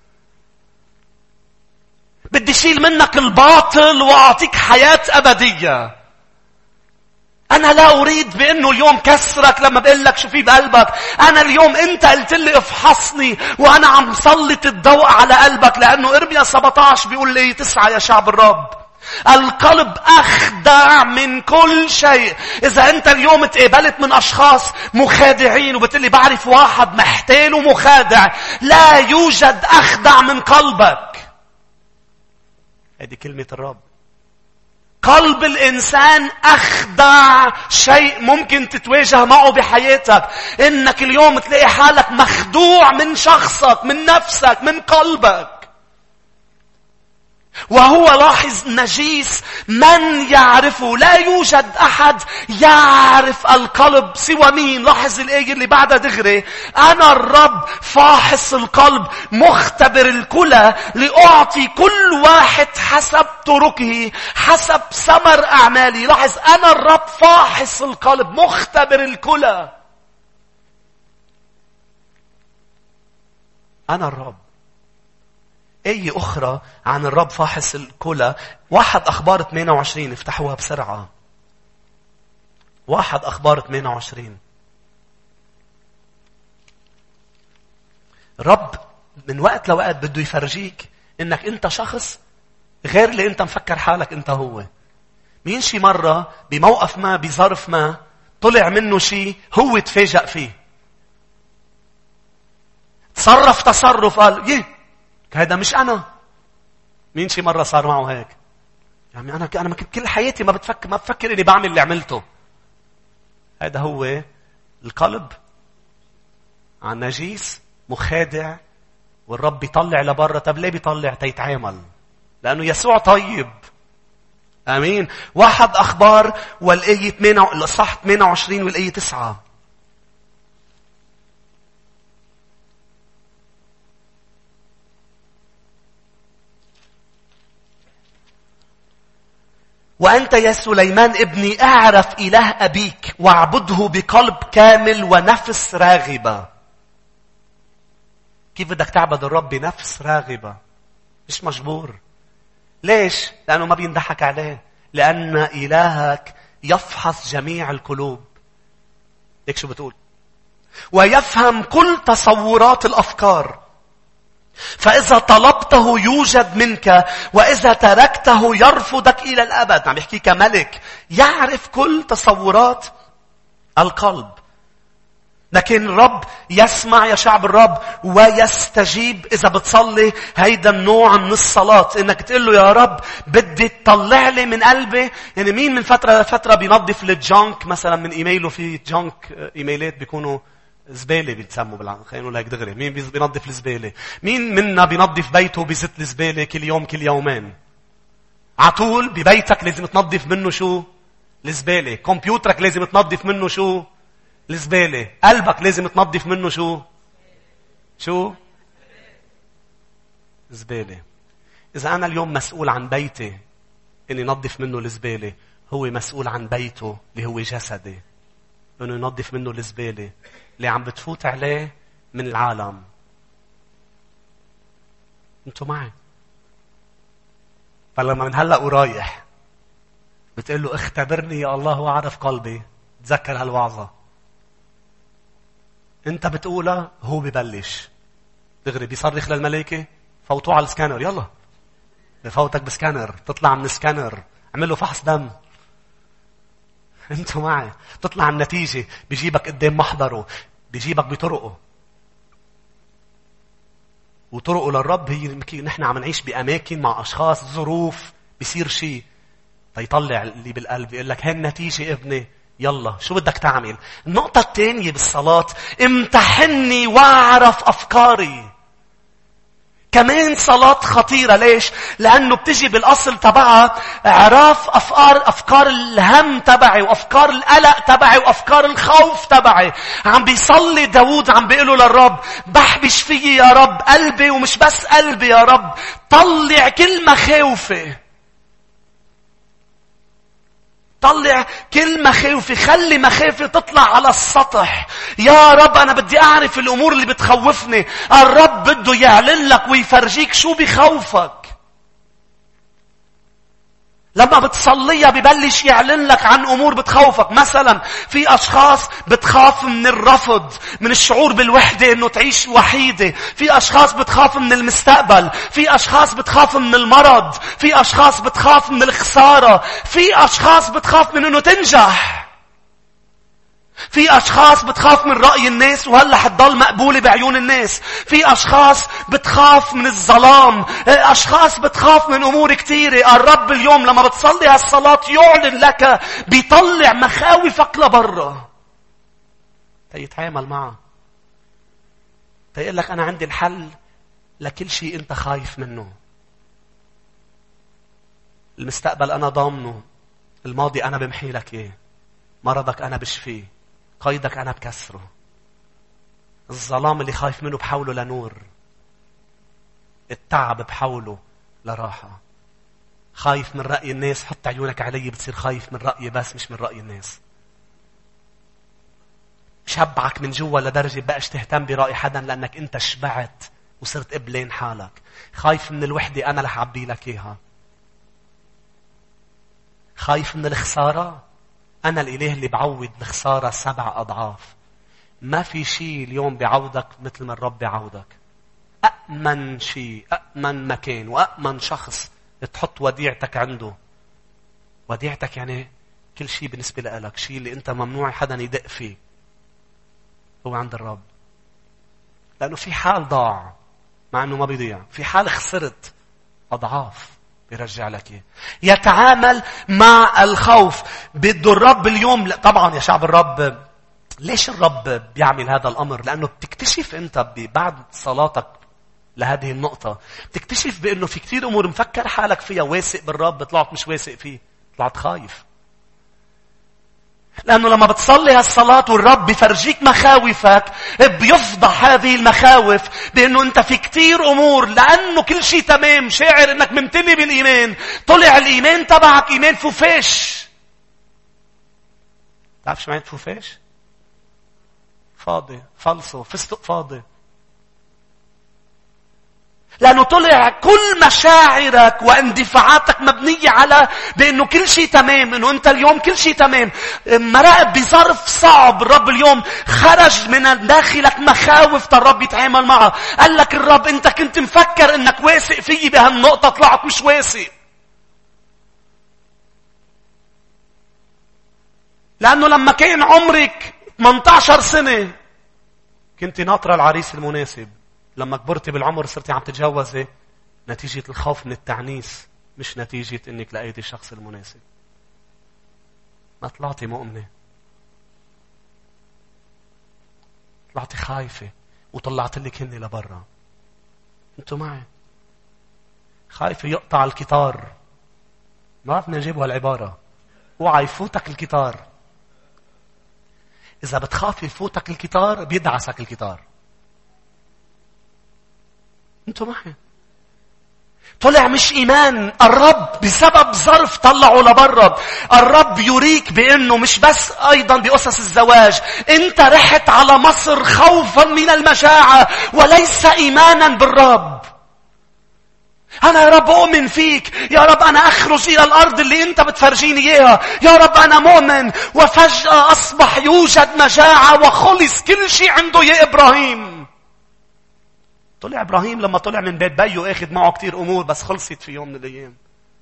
بدي شيل منك الباطل واعطيك حياه ابديه. أنا لا أريد بأنه اليوم كسرك لما بقول لك شو في بقلبك. أنا اليوم أنت قلت لي افحصني وأنا عم سلط الضوء على قلبك. لأنه إرميا سبعة عشر بيقول لي تسعة يا شعب الرب. القلب أخدع من كل شيء. إذا أنت اليوم تقابلت من أشخاص مخادعين وبتقول لي بعرف واحد محتال ومخادع، لا يوجد أخدع من قلبك. هذه كلمة الرب. قلب الإنسان أخدع شيء ممكن تتواجه معه بحياتك. إنك اليوم تلاقي حالك مخدوع من شخصك، من نفسك، من قلبك. وهو لاحظ نجيس من يعرفه. لا يوجد أحد يعرف القلب سوى مين؟ لاحظ الآية اللي بعدها دغري. أنا الرب فاحص القلب مختبر الكلى لأعطي كل واحد حسب طرقه حسب ثمر أعمالي. لاحظ أنا الرب فاحص القلب مختبر الكلى. أنا الرب. آية أخرى عن الرب فاحص الكلى. واحد أخبار ثمانية وعشرين. افتحوها بسرعة. واحد أخبار ثمانية وعشرين. الرب من وقت لوقت بده يفرجيك إنك أنت شخص غير اللي أنت مفكر حالك أنت هو. مين شي مرة بموقف ما بظرف ما طلع منه شي هو تفاجأ فيه. تصرف تصرف قال يه هذا مش أنا. مين شي مرة صار معه هيك؟ يعني أنا أنا كل حياتي ما بتفكر ما بفكر إني بعمل اللي عملته. هذا هو القلب عن نجيس مخادع. والرب بيطلع لبرا. طب ليه بيطلع؟ تيتعامل. لأنه يسوع طيب. آمين. واحد أخبار والآية ثمانية الإصحاح ثمانية وعشرين والآية تسعة. وأنت يا سليمان ابني أعرف إله أبيك واعبده بقلب كامل ونفس راغبة. كيف بدك تعبد الرب بنفس راغبة؟ مش مجبور. ليش؟ لأنه ما بينضحك عليه. لأن إلهك يفحص جميع القلوب. ليك شو بتقول؟ ويفهم كل تصورات الأفكار. فإذا طلبته يوجد منك، وإذا تركته يرفضك إلى الأبد. عم يحكي كملك يعرف كل تصورات القلب. لكن الرب يسمع يا شعب الرب ويستجيب إذا بتصلي هيدا النوع من الصلاة، إنك تقول له يا رب بدي تطلع لي من قلبي. يعني مين من فترة لفترة بينظف الجانك مثلا من إيميله؟ في جانك إيميلات بيكونوا زبالة بيتسموا بالعالم، خلينا نقول هيك دغري. مين بينظف الزبالة؟ مين منا بينظف بيته وبيزت الزبالة كل يوم كل يومين؟ عطول ببيتك لازم تنظف منه شو؟ الزبالة. كمبيوترك لازم تنظف منه شو؟ الزبالة. قلبك لازم تنظف منه شو؟ شو؟ زبالة. إذا أنا اليوم مسؤول عن بيتي إني نظف منه الزبالة، هو مسؤول عن بيته اللي هو جسدي إنه ينظف منه الزبالة اللي عم بتفوت عليه من العالم. أنتوا معي؟ فلما من هلأ ورايح بتقول له اختبرني يا الله وأعرف قلبي، تذكر هالوعظة. انت بتقولها هو ببلش دغري بيصرخ للملائكة فوتوه على السكانر، يلا بفوتك بسكانر، تطلع من السكانر عمل له فحص دم. انتوا معي؟ تطلع النتيجة، بيجيبك قدام محضره، بيجيبك بطرقه. وطرقه للرب هي نحن عم نعيش بأماكن مع أشخاص ظروف بيصير شيء فيطلع اللي بالقلب يقول لك هاي النتيجة ابني، يلا شو بدك تعمل؟ النقطة الثانية بالصلاة، امتحني واعرف أفكاري. كمان صلاة خطيرة. ليش؟ لأنه بتجي بالأصل تبعها اعراف أفكار أفكار الهم تبعي وأفكار القلق تبعي وأفكار الخوف تبعي. عم بيصلي داود عم بيقوله للرب بحبش فيي يا رب قلبي، ومش بس قلبي يا رب، طلع كل مخاوفي، طلع كل مخاوفي، خلي مخاوفي تطلع على السطح. يا رب أنا بدي أعرف الأمور اللي بتخوفني. الرب بده يعلن لك ويفرجيك شو بخوفك. لما بتصليها ببلش يعلن لك عن أمور بتخوفك. مثلا في أشخاص بتخاف من الرفض، من الشعور بالوحدة، إنه تعيش وحيدة. في أشخاص بتخاف من المستقبل. في أشخاص بتخاف من المرض. في أشخاص بتخاف من الخسارة. في أشخاص بتخاف من إنه تنجح. في أشخاص بتخاف من رأي الناس وهلا حتضل مقبولة بعيون الناس. في أشخاص بتخاف من الظلام. أشخاص بتخاف من أمور كثيرة. الرب اليوم لما بتصلي هالصلاة يعلن لك، بيطلع مخاوفك لبرا تيتعامل معه، تيقول لك أنا عندي الحل لكل شيء أنت خايف منه. المستقبل أنا ضامنه، الماضي أنا بمحي لك إيه، مرضك أنا بشفيه، قيدك أنا بكسره، الظلام اللي خايف منه بحوله لنور، التعب بحوله لراحة. خايف من رأي الناس، حط عيونك علي بتصير خايف من رأيي بس مش من رأي الناس. شبعك من جوا لدرجة بقاش تهتم برأي حدا لأنك أنت شبعت وصرت قبلين حالك. خايف من الوحدة، أنا رح أعبي لك إياها. خايف من الخسارة، أنا الإله اللي بعوض الخسارة سبع أضعاف. ما في شيء اليوم بعوضك مثل ما الرب بعوضك. أأمن شيء، أأمن مكان وأأمن شخص تحط وديعتك عنده. وديعتك يعني كل شيء بالنسبة لك، شيء اللي أنت ممنوع حدا يدق فيه، هو عند الرب. لأنه في حال ضاع مع أنه ما بيضيع، في حال خسرت أضعاف بيرجع لك إيه. يتعامل مع الخوف. بده الرب اليوم، طبعا يا شعب الرب، ليش الرب بيعمل هذا الأمر؟ لأنه بتكتشف أنت بعد صلاتك لهذه النقطة، بتكتشف بأنه في كتير أمور مفكر حالك فيها واثق بالرب، طلعت مش واثق فيه، طلعت خايف. لأنه لما بتصلي هالصلاة والرب بيفرجيك مخاوفك، بيفضح هذه المخاوف بأنه أنت في كتير أمور، لأنه كل شيء تمام، شاعر أنك ممتلي بالإيمان، طلع الإيمان تبعك إيمان فوفاش. تعرف شو معنى فوفاش؟ فاضي، فلسو، فستق فاضي. لأنه طلع كل مشاعرك واندفاعاتك مبنية على بأنه كل شيء تمام. أنه أنت اليوم كل شيء تمام. مراقب بظرف صعب. الرب اليوم خرج من داخلك مخاوف الرب يتعامل معها. قال لك الرب أنت كنت مفكر أنك واثق فيي بهالنقطة، طلعت مش واثق. لأنه لما كان عمرك ثمانية عشر سنة كنت ناطرة العريس المناسب. لما كبرتي بالعمر صرتي عم تتجوزي نتيجة الخوف من التعنيس، مش نتيجة انك لقيتي الشخص المناسب. ما طلعتي مؤمنة، طلعتي خايفة وطلعت لك هني لبرا. انتوا معي؟ خايفة يقطع الكتار. ما عرفنا نجيبوا هالعبارة. اوعى يفوتك الكتار. إذا بتخاف يفوتك الكتار بيدعسك الكتار. انتوا معي؟ طلع مش إيمان. الرب بسبب ظرف طلعوا لبرا. الرب يريك بأنه مش بس أيضا بأسس الزواج. انت رحت على مصر خوفا من المشاعة وليس إيمانا بالرب. أنا يا رب أؤمن فيك. يا رب أنا أخرج إلى الأرض اللي أنت بتفرجيني إياها. يا رب أنا مؤمن. وفجأة أصبح يوجد مجاعة وخلص كل شيء عنده يا إبراهيم. طلع إبراهيم لما طلع من بيت بيه أخذ معه كتير أمور بس خلصت في يوم من الأيام.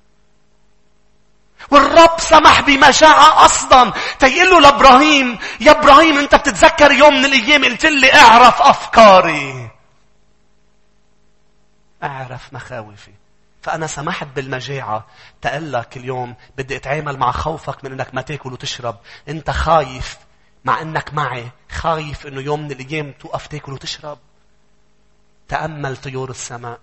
والرب سمح بمجاعة أصلا تيقول له لإبراهيم يا إبراهيم أنت بتتذكر يوم من الأيام قلت لي أعرف أفكاري، أعرف مخاوفي. فأنا سمحت بالمجاعة تقول لك اليوم بدي أتعامل مع خوفك من أنك ما تأكل وتشرب. أنت خايف مع أنك معي، خايف أنه يوم من الأيام توقف تأكل وتشرب. تأمل طيور السماء،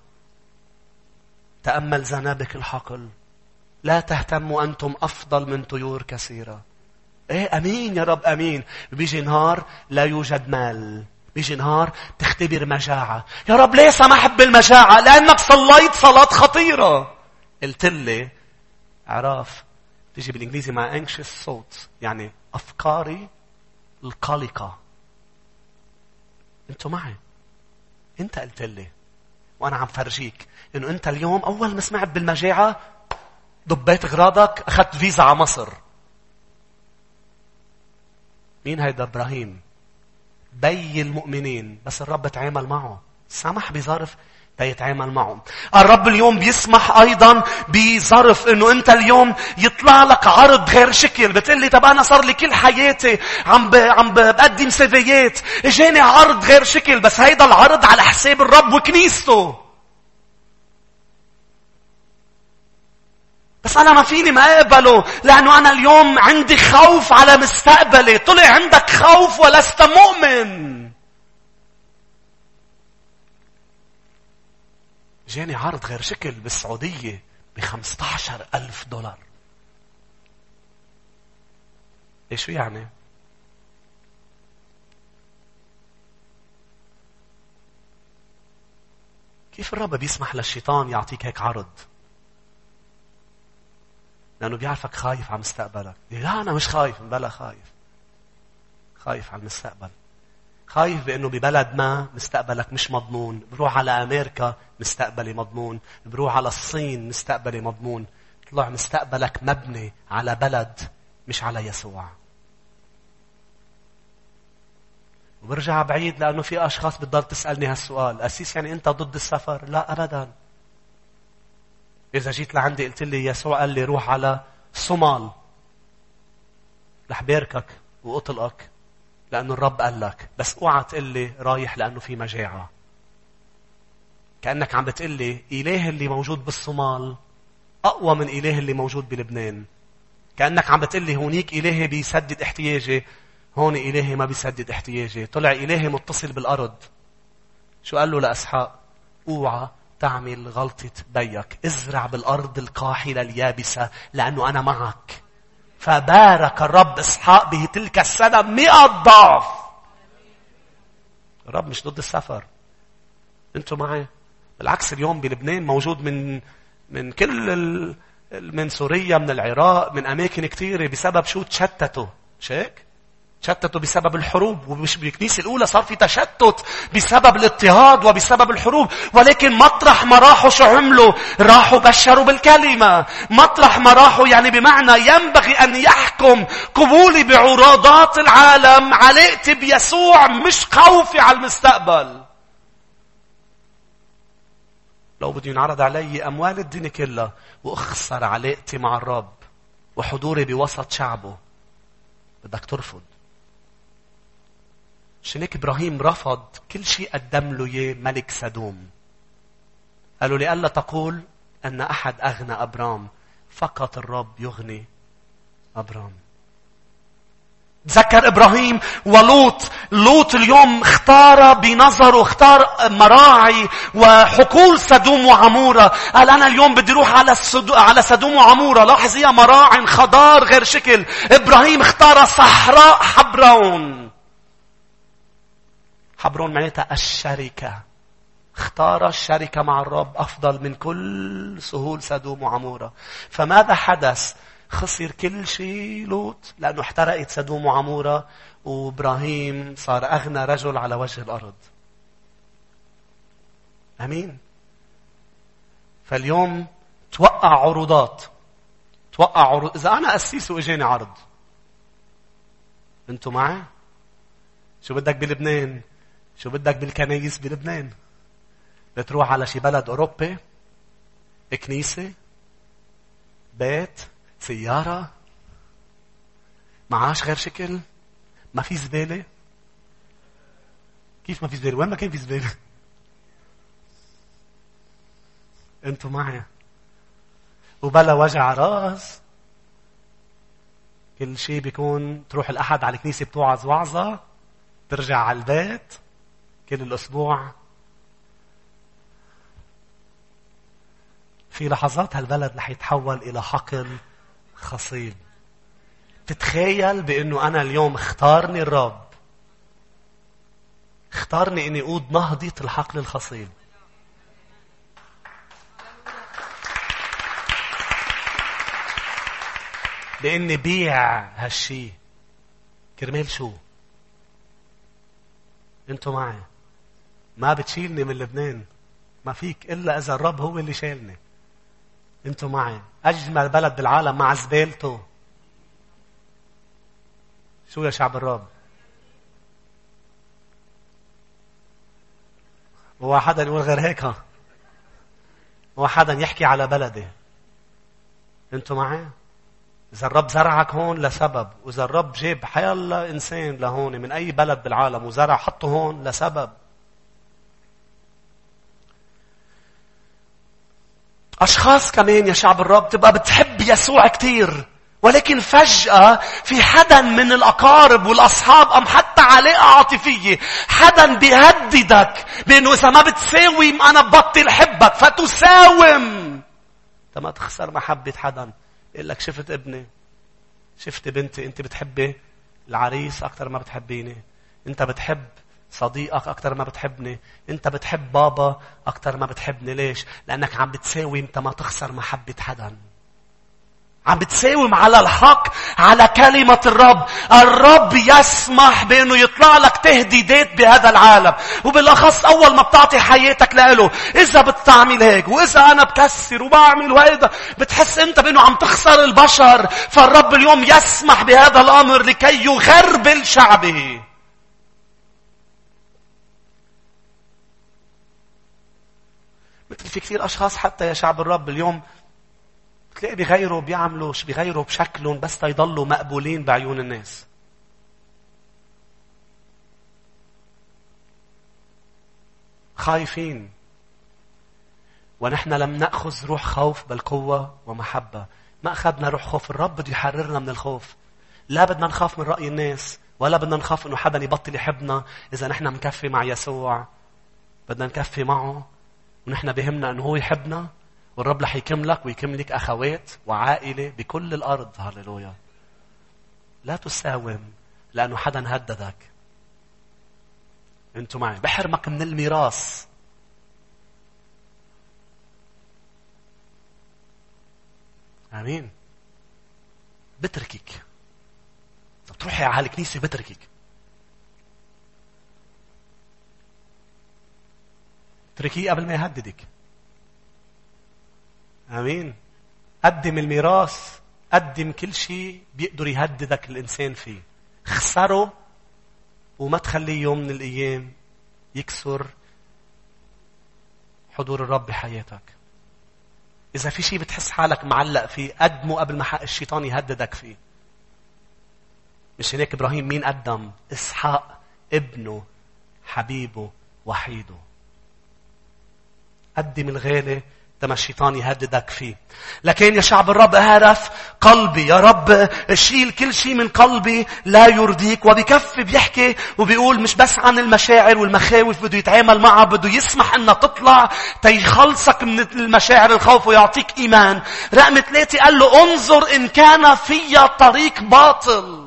تأمل زنابك الحقل. لا تهتموا أنتم أفضل من طيور كثيرة. إيه أمين يا رب أمين. بيجي نهار لا يوجد مال، بيجي نهار تختبر مجاعة. يا رب ليه سمحت بالمجاعة؟ لأنك صليت صلاة خطيرة. قلت لي عراف تيجي بالإنجليزي مع anxious thoughts، يعني أفكاري القلقة. أنتوا معي؟ أنت قلت لي وأنا عم فرجيك إنه أنت اليوم أول ما سمعت بالمجاعة ضبيت غراضك أخذت فيزا على مصر. مين هيدا؟ إبراهيم بي المؤمنين. بس الرب تعامل معه، سمح بظرف يتعامل معه. الرب اليوم بيسمح أيضا بظرف إنه أنت اليوم يطلع لك عرض غير شكل. بتقلي طب أنا صار لي كل حياتي عم ب... عم بقدم سيفيات، إجاني عرض غير شكل، بس هيدا العرض على حساب الرب وكنيسته. بس أنا ما فيني ما أقبله لأنه أنا اليوم عندي خوف على مستقبلي. طلع عندك خوف ولست مؤمن. جاني عرض غير شكل بالسعودية بخمسة عشر ألف دولار. إيش يعني؟ كيف الرب بيسمح للشيطان يعطيك هيك عرض؟ لأنه بيعرفك خايف على مستقبلك. لا أنا مش خايف. بلا خايف. خايف على المستقبل. خايف بأنه ببلد ما مستقبلك مش مضمون. بروح على أمريكا مستقبلي مضمون. بروح على الصين مستقبلي مضمون. طلع مستقبلك مبني على بلد مش على يسوع. وبرجع بعيد لأنه في أشخاص بتضل تسألني هالسؤال. أسيس يعني أنت ضد السفر؟ لا أبدا. إذا جيت لعندي قلت لي يسوع قال لي روح على الصومال، رح باركك وأطلقك لأنه الرب قال لك. بس اوعى تقول لي رايح لأنه في مجاعة. كأنك عم بتقول لي إله اللي موجود بالصومال أقوى من إله اللي موجود بلبنان. كأنك عم بتقول لي هونيك إلهي بيسدد احتياجي، هون إلهي ما بيسدد احتياجي. طلع إلهي متصل بالأرض. شو قال له لأسحاق؟ اوعى تعمل غلطة بيك، ازرع بالأرض القاحلة اليابسة لأنه أنا معك. فبارك الرب إسحاق به تلك السنة مئة ضعف. الرب مش ضد السفر. انتوا معي؟ بالعكس اليوم بلبنان موجود من من كل ال... من سوريا، من العراق، من أماكن كتيرة بسبب شو تشتتوا. شيك تشتتوا بسبب الحروب. ومش بالكنيسة الأولى صار في تشتت بسبب الاضطهاد وبسبب الحروب. ولكن مطرح ما راحوا شو عملوا؟ راحوا بشروا بالكلمة. مطرح ما راحوا يعني بمعنى ينبغي أن يحكم قبولي بعروضات العالم علاقتي بيسوع، مش خوفي على المستقبل. لو بده ينعرض علي أموال الدنيا كلها وأخسر علاقتي مع الرب وحضوري بوسط شعبه، بدك ترفض. عشان هيك إبراهيم رفض كل شيء قدم له إياه ملك سدوم. قالوا لئلا تقول أن أحد أغنى أبرام، فقط الرب يغني أبرام. تذكر إبراهيم ولوط. لوط اليوم اختار بنظره، اختار مراعي وحقول سدوم وعمورة. قال أنا اليوم بدي روح على على سدوم وعمورة. لاحظ هي مراعي خضار غير شكل. إبراهيم اختار صحراء حبرون. حبرون معناتها الشركة. اختار الشركة مع الرب أفضل من كل سهول سدوم وعمورة. فماذا حدث؟ خسر كل شيء لوط لأنه احترقت سدوم وعمورة، وإبراهيم صار أغنى رجل على وجه الأرض. أمين. فاليوم توقع عروضات. توقع عروض. إذا أنا أسيس وإجاني عرض، أنتوا معي؟ شو بدك بلبنان؟ شو بدك بالكنايس بلبنان؟ بتروح على شي بلد أوروبي، كنيسة، بيت، سيارة، معاش غير شكل، ما في زبالة. كيف ما في زبالة؟ وين ما كان في زبالة؟ انتوا معي؟ وبلا وجع راس. كل شيء بيكون تروح الأحد على الكنيسة بتوعظ وعظة، ترجع على البيت كل الأسبوع. في لحظات هالبلد رح يتحول إلى حقل خصيب. تتخيل بأنه أنا اليوم اختارني الرب، اختارني أني أقود نهضة الحقل الخصيب. بأني بيع هالشي كرمال شو؟ انتوا معي؟ ما بتشيلني من لبنان، ما فيك إلا إذا الرب هو اللي شالني. انتوا معي؟ أجمل بلد بالعالم مع زبالته. شو يا شعب الرب؟ هو حدا يقول غير هيك؟ هو حدا يحكي على بلدي؟ انتوا معي؟ إذا الرب زرعك هون لسبب، وإذا الرب جيب حيالله إنسان لهون من أي بلد بالعالم وزرع حطه هون لسبب. أشخاص كمان يا شعب الرب تبقى بتحب يسوع كتير، ولكن فجأة في حدا من الأقارب والأصحاب أم حتى علاقة عاطفية، حدا بيهددك بأنه إذا ما بتساوي أنا ببطل حبك، فتساوم. أنت ما تخسر محبة حدا. يقول لك شفت ابني، شفت بنتي، أنت بتحبي العريس أكتر ما بتحبيني، أنت بتحب صديقك أكتر ما بتحبني، أنت بتحب بابا أكتر ما بتحبني. ليش؟ لأنك عم بتساوي. أنت ما تخسر محبة حدا. عم بتساوم على الحق، على كلمة الرب. الرب يسمح بأنه يطلع لك تهديدات بهذا العالم، وبالأخص أول ما بتعطي حياتك له. إذا بتعمل هيك، وإذا أنا بكسر وبعمل وهذا، بتحس أنت بأنه عم تخسر البشر. فالرب اليوم يسمح بهذا الأمر لكي يغربل شعبه. مثل في كثير أشخاص حتى يا شعب الرب اليوم تلاقي بيغيروا بيعملوا بيغيروا بشكلهم بس تيضلوا مقبولين بعيون الناس. خايفين. ونحن لم نأخذ روح خوف بل قوة ومحبة. ما أخذنا روح خوف. الرب بده يحررنا من الخوف. لا بدنا نخاف من رأي الناس، ولا بدنا نخاف إنه حدا يبطل يحبنا إذا نحن مكفي مع يسوع. بدنا نكفي معه، ونحن بهمنا إنه هو يحبنا، والرب رح يكملك ويكملك أخوات وعائلة بكل الأرض. هاللويا. لا تساوم لأنه حدا هددك. أنتوا معي؟ بحرمك من الميراث. آمين. بتركك. بتروحي على الكنيسة بتركك. تركيه قبل ما يهددك. آمين. قدم الميراث، قدم كل شيء بيقدر يهددك الإنسان فيه. خسره وما تخليه يوم من الأيام يكسر حضور الرب بحياتك. إذا في شيء بتحس حالك معلق فيه، قدمه قبل ما حق الشيطان يهددك فيه. مش هيك إبراهيم مين قدم؟ إسحاق ابنه حبيبه وحيده. قدم الغالي لما الشيطان يهددك فيه. لكن يا شعب الرب اعرف قلبي، يا رب شيل كل شيء من قلبي لا يرضيك. وبكفي بيحكي وبيقول مش بس عن المشاعر والمخاوف بده يتعامل معها، بده يسمح انها تطلع تيخلصك من المشاعر الخوف ويعطيك ايمان. رقم ثلاثة قال له انظر ان كان في طريق باطل.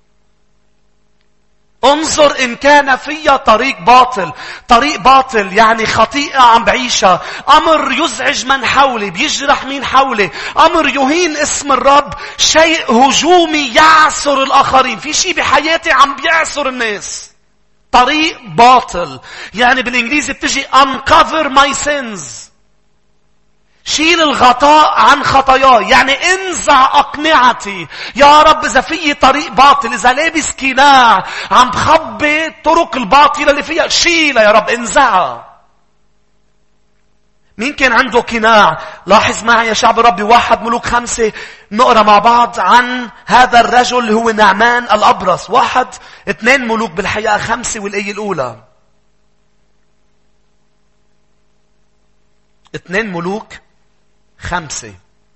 انظر إن كان فيها طريق باطل. طريق باطل يعني خطيئة عم بعيشها، أمر يزعج من حولي، بيجرح مين حولي، أمر يهين اسم الرب، شيء هجومي يعصر الآخرين. في شيء بحياتي عم بيعصر الناس. طريق باطل يعني بالإنجليزي بتجي uncover my sins. شيل الغطاء عن خطاياي، يعني انزع أقنعتي. يا رب إذا في طريق باطل، إذا لابس قناع عم بخبي طرق الباطلة اللي فيها، شيلها يا رب، انزعها. مين كان عنده قناع؟ لاحظ معي يا شعب ربي واحد ملوك خمسة، نقرأ مع بعض عن هذا الرجل اللي هو نعمان الأبرص. واحد اثنين ملوك بالحقيقة خمسة والآية الأولى. اثنين ملوك خمسة.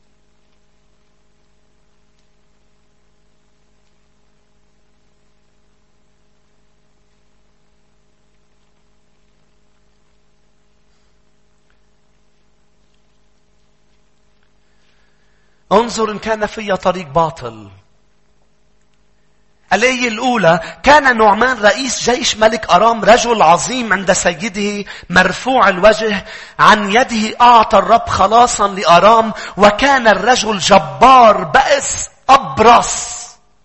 انظر إن كان في طريق باطل. الآية الأولى: كان نعمان رئيس جيش ملك أرام رجل عظيم عند سيده مرفوع الوجه، عن يده أعطى الرب خلاصا لأرام، وكان الرجل جبار بأس أبرص.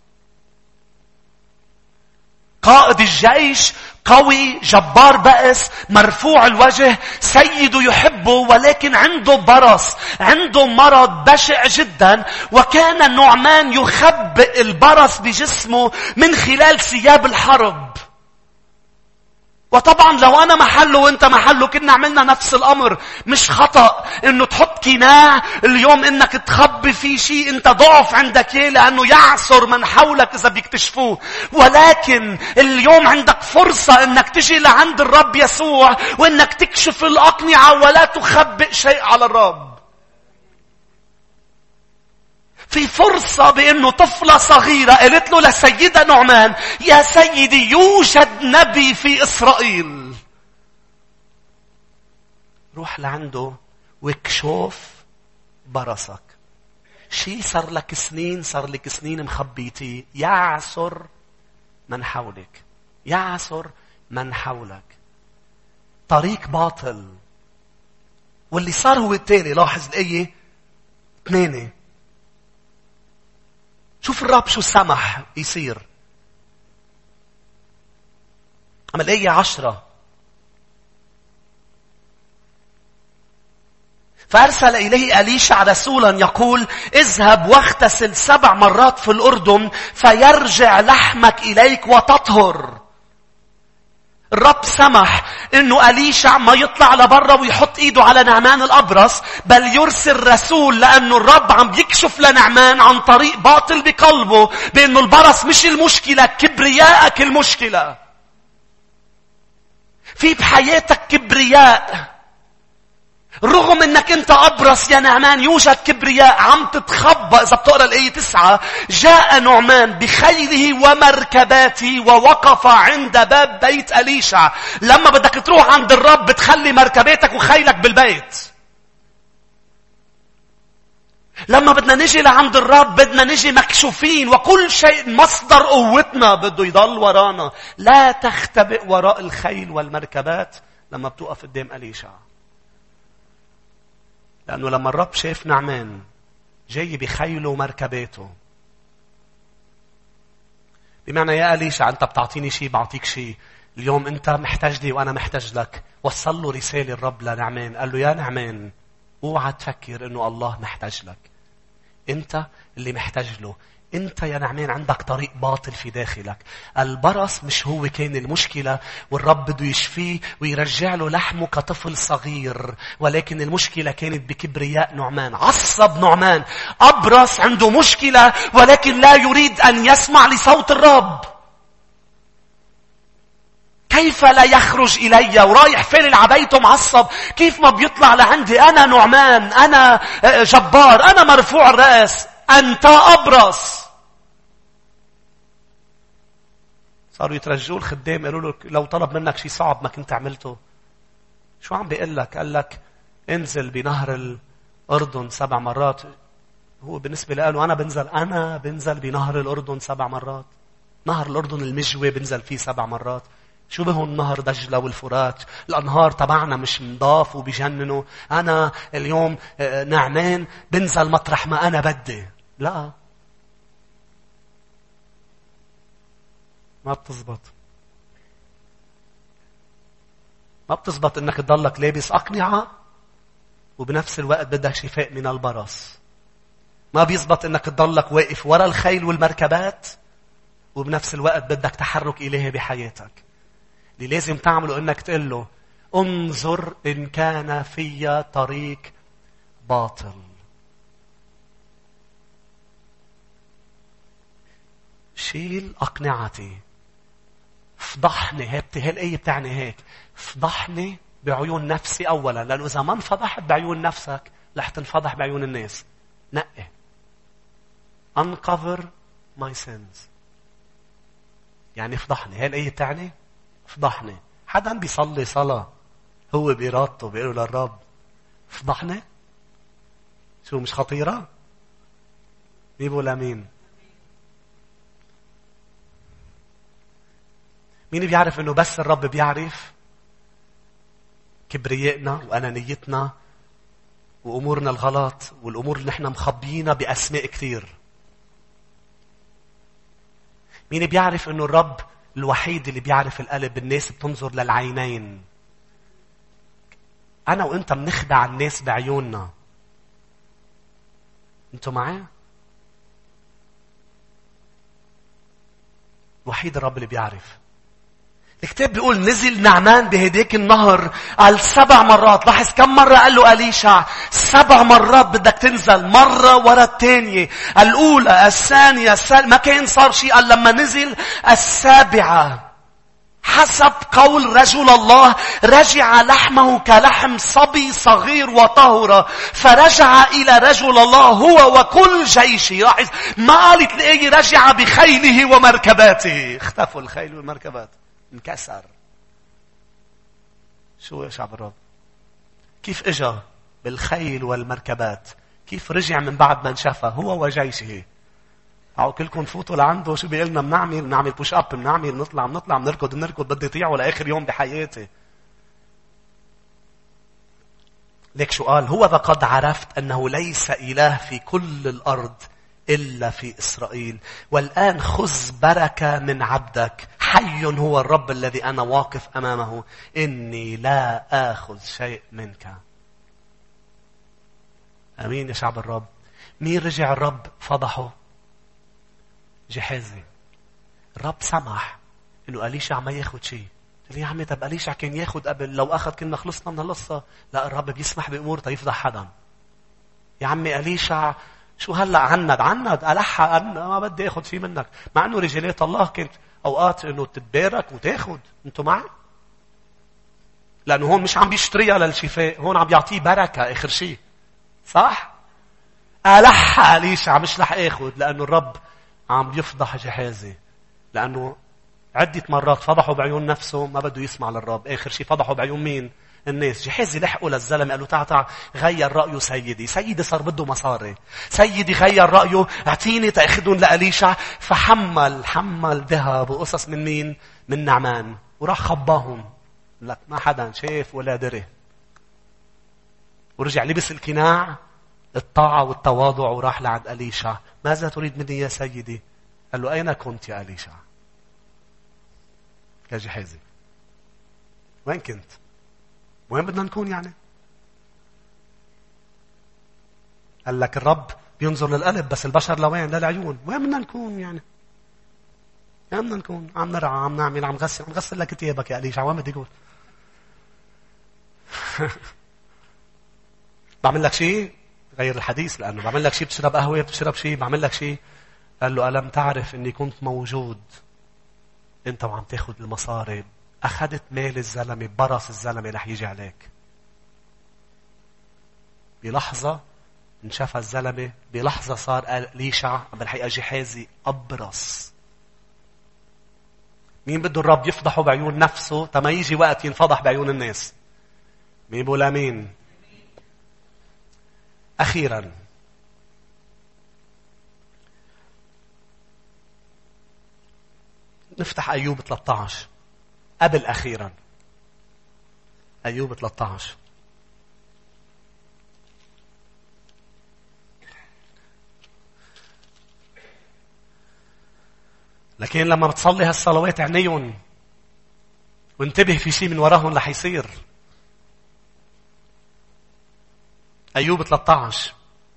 قائد الجيش قوي جبار بأس مرفوع الوجه، سيده يحبه ولكن عنده برص، عنده مرض بشع جدا. وكان النعمان يخبئ البرص بجسمه من خلال ثياب الحرب. وطبعا لو أنا محله وإنت محله كنا عملنا نفس الأمر. مش خطأ إنه تحط قناع اليوم إنك تخبي في شيء أنت ضعف عندك إيه، لأنه يعصر من حولك إذا بيكتشفوه. ولكن اليوم عندك فرصة إنك تجي لعند الرب يسوع وإنك تكشف الأقنعة ولا تخبئ شيء على الرب. في فرصة بأنه طفلة صغيرة قالت له لسيدة نعمان: يا سيدي يوجد نبي في إسرائيل. روح لعنده واكشف برصك. شي صار لك سنين، صار لك سنين مخبيتي، يعصر من حولك، يعصر من حولك. طريق باطل. واللي صار هو التالي. لاحظ الآية ثمانية. شوف الرب شو سمح يصير. أما الآية عشرة: فأرسل إليه أليشع رسولا يقول: اذهب واغتسل سبع مرات في الأردن فيرجع لحمك إليك وتطهر. الرب سمح انه أليشع ما يطلع لبرا ويحط ايده على نعمان الأبرص، بل يرسل رسول، لانه الرب عم يكشف لنعمان عن طريق باطل بقلبه بانه البرص مش المشكلة، كبريائك المشكلة. في بحياتك كبرياء، رغم انك انت أبرص يا نعمان يوجد كبرياء عم تتخبى. اذا بتقرأ الآية تسعة: جاء نعمان بخيله ومركباته ووقف عند باب بيت أليشع. لما بدك تروح عند الرب بتخلي مركباتك وخيلك بالبيت. لما بدنا نجي لعند الرب بدنا نجي مكشوفين، وكل شيء مصدر قوتنا بده يضل ورانا. لا تختبئ وراء الخيل والمركبات لما بتوقف قدام أليشع. لأنه لما الرب شاف نعمان جاي بخيله ومركباته بمعنى يا أليشع أنت بتعطيني شيء بعطيك شيء. اليوم أنت محتاج لي وأنا محتاج لك. وصل له رسالة الرب لنعمان. قال له يا نعمان اوعى تفكر أنه الله محتاج لك. أنت اللي محتاج له. أنت يا نعمان عندك طريق باطل في داخلك. البرص مش هو كان المشكلة والرب بده يشفيه ويرجع له لحمه كطفل صغير. ولكن المشكلة كانت بكبرياء نعمان. عصب نعمان. أبرص عنده مشكلة ولكن لا يريد أن يسمع لصوت الرب. كيف لا يخرج إلي ورايح فين العبيته معصب؟ كيف ما بيطلع لعندي؟ أنا نعمان، أنا جبار، أنا مرفوع الرأس، أنت أبرص. صاروا يترجوا الخدام قالوا له لو طلب منك شيء صعب ما كنت عملته. شو عم بيقول لك؟ قال لك انزل بنهر الأردن سبع مرات. هو بالنسبة له أنا بنزل أنا بنزل بنهر الأردن سبع مرات. نهر الأردن المجوي بنزل فيه سبع مرات. شو بهون نهر دجلة والفرات؟ الأنهار تبعنا مش نضاف وبيجننوا. أنا اليوم نعمان بنزل مطرح ما أنا بدي. لا، ما بتزبط. ما بتزبط إنك تضلك لابس أقنعة وبنفس الوقت بدك شفاء من البرص. ما بيزبط إنك تضلك واقف ورا الخيل والمركبات وبنفس الوقت بدك تحرك إلهي بحياتك. اللي لازم تعمله إنك تقول له انظر إن كان في طريق باطل. شيل أقنعتي. فضحني. هي الآية بتعني هيك. فضحني بعيون نفسي أولا. لأنه إذا ما انفضحت بعيون نفسك رح تنفضح بعيون الناس. نقي. Uncover my sins. يعني فضحني. هي الآية بتعني فضحني. حدا بيصلي صلاة هو بإرادته بيقول للرب فضحني. شو مش خطيرة؟ مين بيقول امين؟ مين بيعرف انه بس الرب بيعرف كبريائنا وانانيتنا وامورنا الغلط والامور اللي نحن مخبيينها باسماء كثير؟ مين بيعرف انه الرب الوحيد اللي بيعرف القلب؟ الناس بتنظر للعينين. انا وانت بنخدع الناس بعيوننا. انتوا معي؟ الوحيد الرب اللي بيعرف. الكتاب بيقول نزل نعمان بهديك النهر قال سبع مرات. لاحظ كم مرة قال له أليشع؟ سبع مرات بدك تنزل مرة ورا الثانية. الأولى الثانية الثالثة. ما كان صار شيء قال لما نزل السابعة. حسب قول رجل الله رجع لحمه كلحم صبي صغير وطهر. فرجع إلى رجل الله هو وكل جيشه. لاحظ ما قالت الآية رجع بخيله ومركباته. اختفوا الخيل والمركبات. انكسر. شو يا شعب الرب؟ كيف اجا بالخيل والمركبات؟ كيف رجع من بعد ما انشفى هو وجيشه؟ او كلكم فوتوا لعنده شو بيقلنا؟ بنعمل بنعمل بوش اب، بنعمل بنطلع بنطلع بنركض بنركض بدي يطيعوا لاخر يوم بحياتي. ليك شو قال؟ هو فقد عرفت انه ليس اله في كل الارض إلا في إسرائيل. والآن خذ بركة من عبدك. حي هو الرب الذي أنا واقف أمامه. إني لا آخذ شيء منك. أمين يا شعب الرب. مين رجع الرب فضحه؟ جحازي. الرب سمح إنه أليشع ما ياخد شيء. قال يا عمي طب أليشع كان ياخد قبل، لو أخذ كنا خلصنا من القصة. لا، الرب بيسمح بأمور تيفضح حدا. يا عمي أليشع شو هلأ عند عند ألحق أنا ما بدي أخذ شيء منك. مع أنه رجالات الله كانت أوقات أنه تتبارك وتاخد. أنتوا معي؟ لأنه هون مش عم بيشتريها للشفاء، هون عم بيعطيه بركة آخر شيء. صح؟ ألحق أليشع مش رح أخذ، لأنه الرب عم بيفضح جحازي. لأنه عدة مرات فضحوا بعيون نفسه ما بده يسمع للرب. آخر شيء فضحوا بعيون مين؟ الناس. جحازي لحقوا للزلمة قالوا تعا تعا غير رأيه سيدي. سيدي صار بده مصاري. سيدي غير رأيه اعطيني تأخذهم لأليشع. فحمل حمل ذهب وقصص من مين؟ من نعمان. وراح خباهم. لك ما حدا شاف ولا دري. ورجع لبس الكناع الطاعة والتواضع وراح لعند أليشع. ماذا تريد مني يا سيدي؟ قال له أين كنت يا أليشع؟ يا جحيزي وين كنت؟ وين بدنا نكون يعني؟ قال لك الرب بينظر للقلب بس البشر لوين؟ للعيون. وين بدنا نكون يعني؟ وين بدنا نكون؟ عم نرعى، عم نعمل، عم غسل، عم غسل لك ثيابك يا أليشع. وين بدي أقول؟ بعمل لك شيء غير الحديث، لأنه بعمل لك شيء، بتشرب قهوة، بتشرب شيء، بعمل لك شيء. قال له ألم تعرف أني كنت موجود أنت وعم تاخد المصاري؟ أخذت مال الزلمة، برص الزلمة رح يجي عليك. بلحظة انشاف الزلمة، بلحظة صار أليشع بالحقيقة جحازي أبرص. مين بده الرب يفضحه بعيون نفسه تما يجي وقت ينفضح بعيون الناس؟ مين بقول آمين؟ أخيرا نفتح أيوب ثلاثة عشر. قبل أخيرا أيوب ثلاثة عشر. لكن لما بتصلي هالصلوات عينيهم وانتبه في شيء من وراهم رح يصير. أيوب ثلاثة عشر.